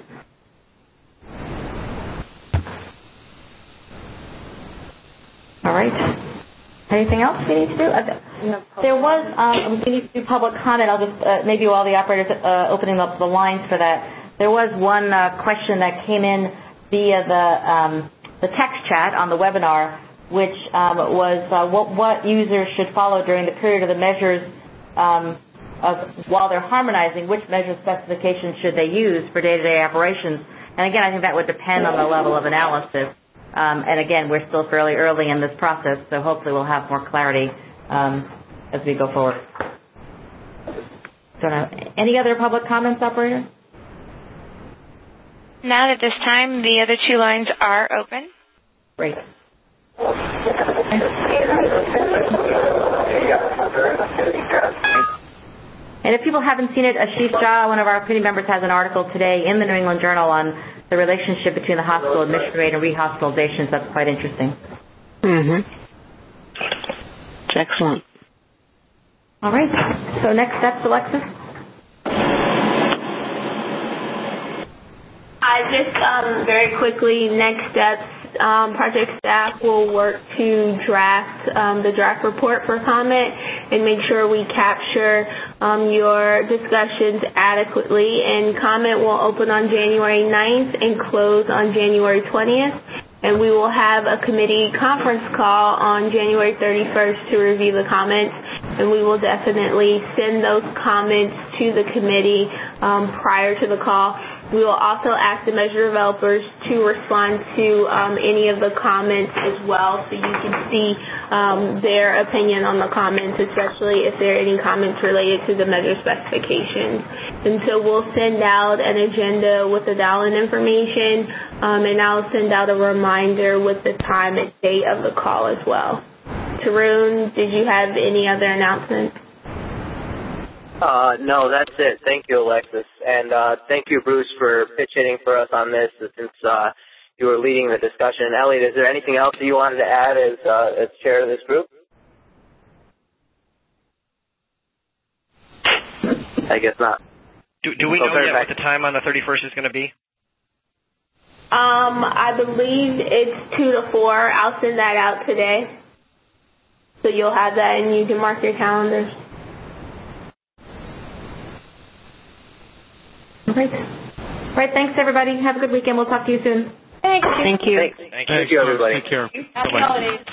All right. Anything else we need to do? Uh, there was, um, we need to do public comment. I'll just, uh, maybe while the operator's uh, opening up the lines for that, there was one uh, question that came in via the, um, the text chat on the webinar, which um, was uh, what, what users should follow during the period of the measures um, of, while they're harmonizing, which measure specifications should they use for day-to-day operations. And again, I think that would depend on the level of analysis. Um, and again, we're still fairly early in this process, so hopefully we'll have more clarity um, as we go forward. So, any other public comments, operator? Not at this time. The other two lines are open. Great. And if people haven't seen it, Ashish Jha, one of our committee members, has an article today in the New England Journal on the relationship between the hospital admission rate and rehospitalizations. That's quite interesting. Mm-hmm. Excellent. All right. So next steps, Alexis? I just um, very quickly, next steps, um, project staff will work to draft um, the draft report for comment and make sure we capture um, your discussions adequately. And comment will open on January ninth and close on January twentieth. And we will have a committee conference call on January thirty-first to review the comments. And we will definitely send those comments to the committee um, prior to the call. We will also ask the measure developers to respond to um, any of the comments as well, so you can see um, their opinion on the comments, especially if there are any comments related to the measure specifications. And so we'll send out an agenda with the dial-in information, um, and I'll send out a reminder with the time and date of the call as well. Tarun, did you have any other announcements? Uh, no, that's it. Thank you, Alexis. And uh, thank you, Bruce, for pitch hitting for us on this since uh, you were leading the discussion. And Elliot, is there anything else that you wanted to add as, uh, as chair of this group? I guess not. Do, do we know yet what the time on the thirty-first is going to be? Um, I believe it's two to four. I'll send that out today. So you'll have that and you can mark your calendars. All right. All right, thanks, everybody. Have a good weekend. We'll talk to you soon. Thanks. Thank you. Thanks. Thank you, everybody. Take care. Happy holidays.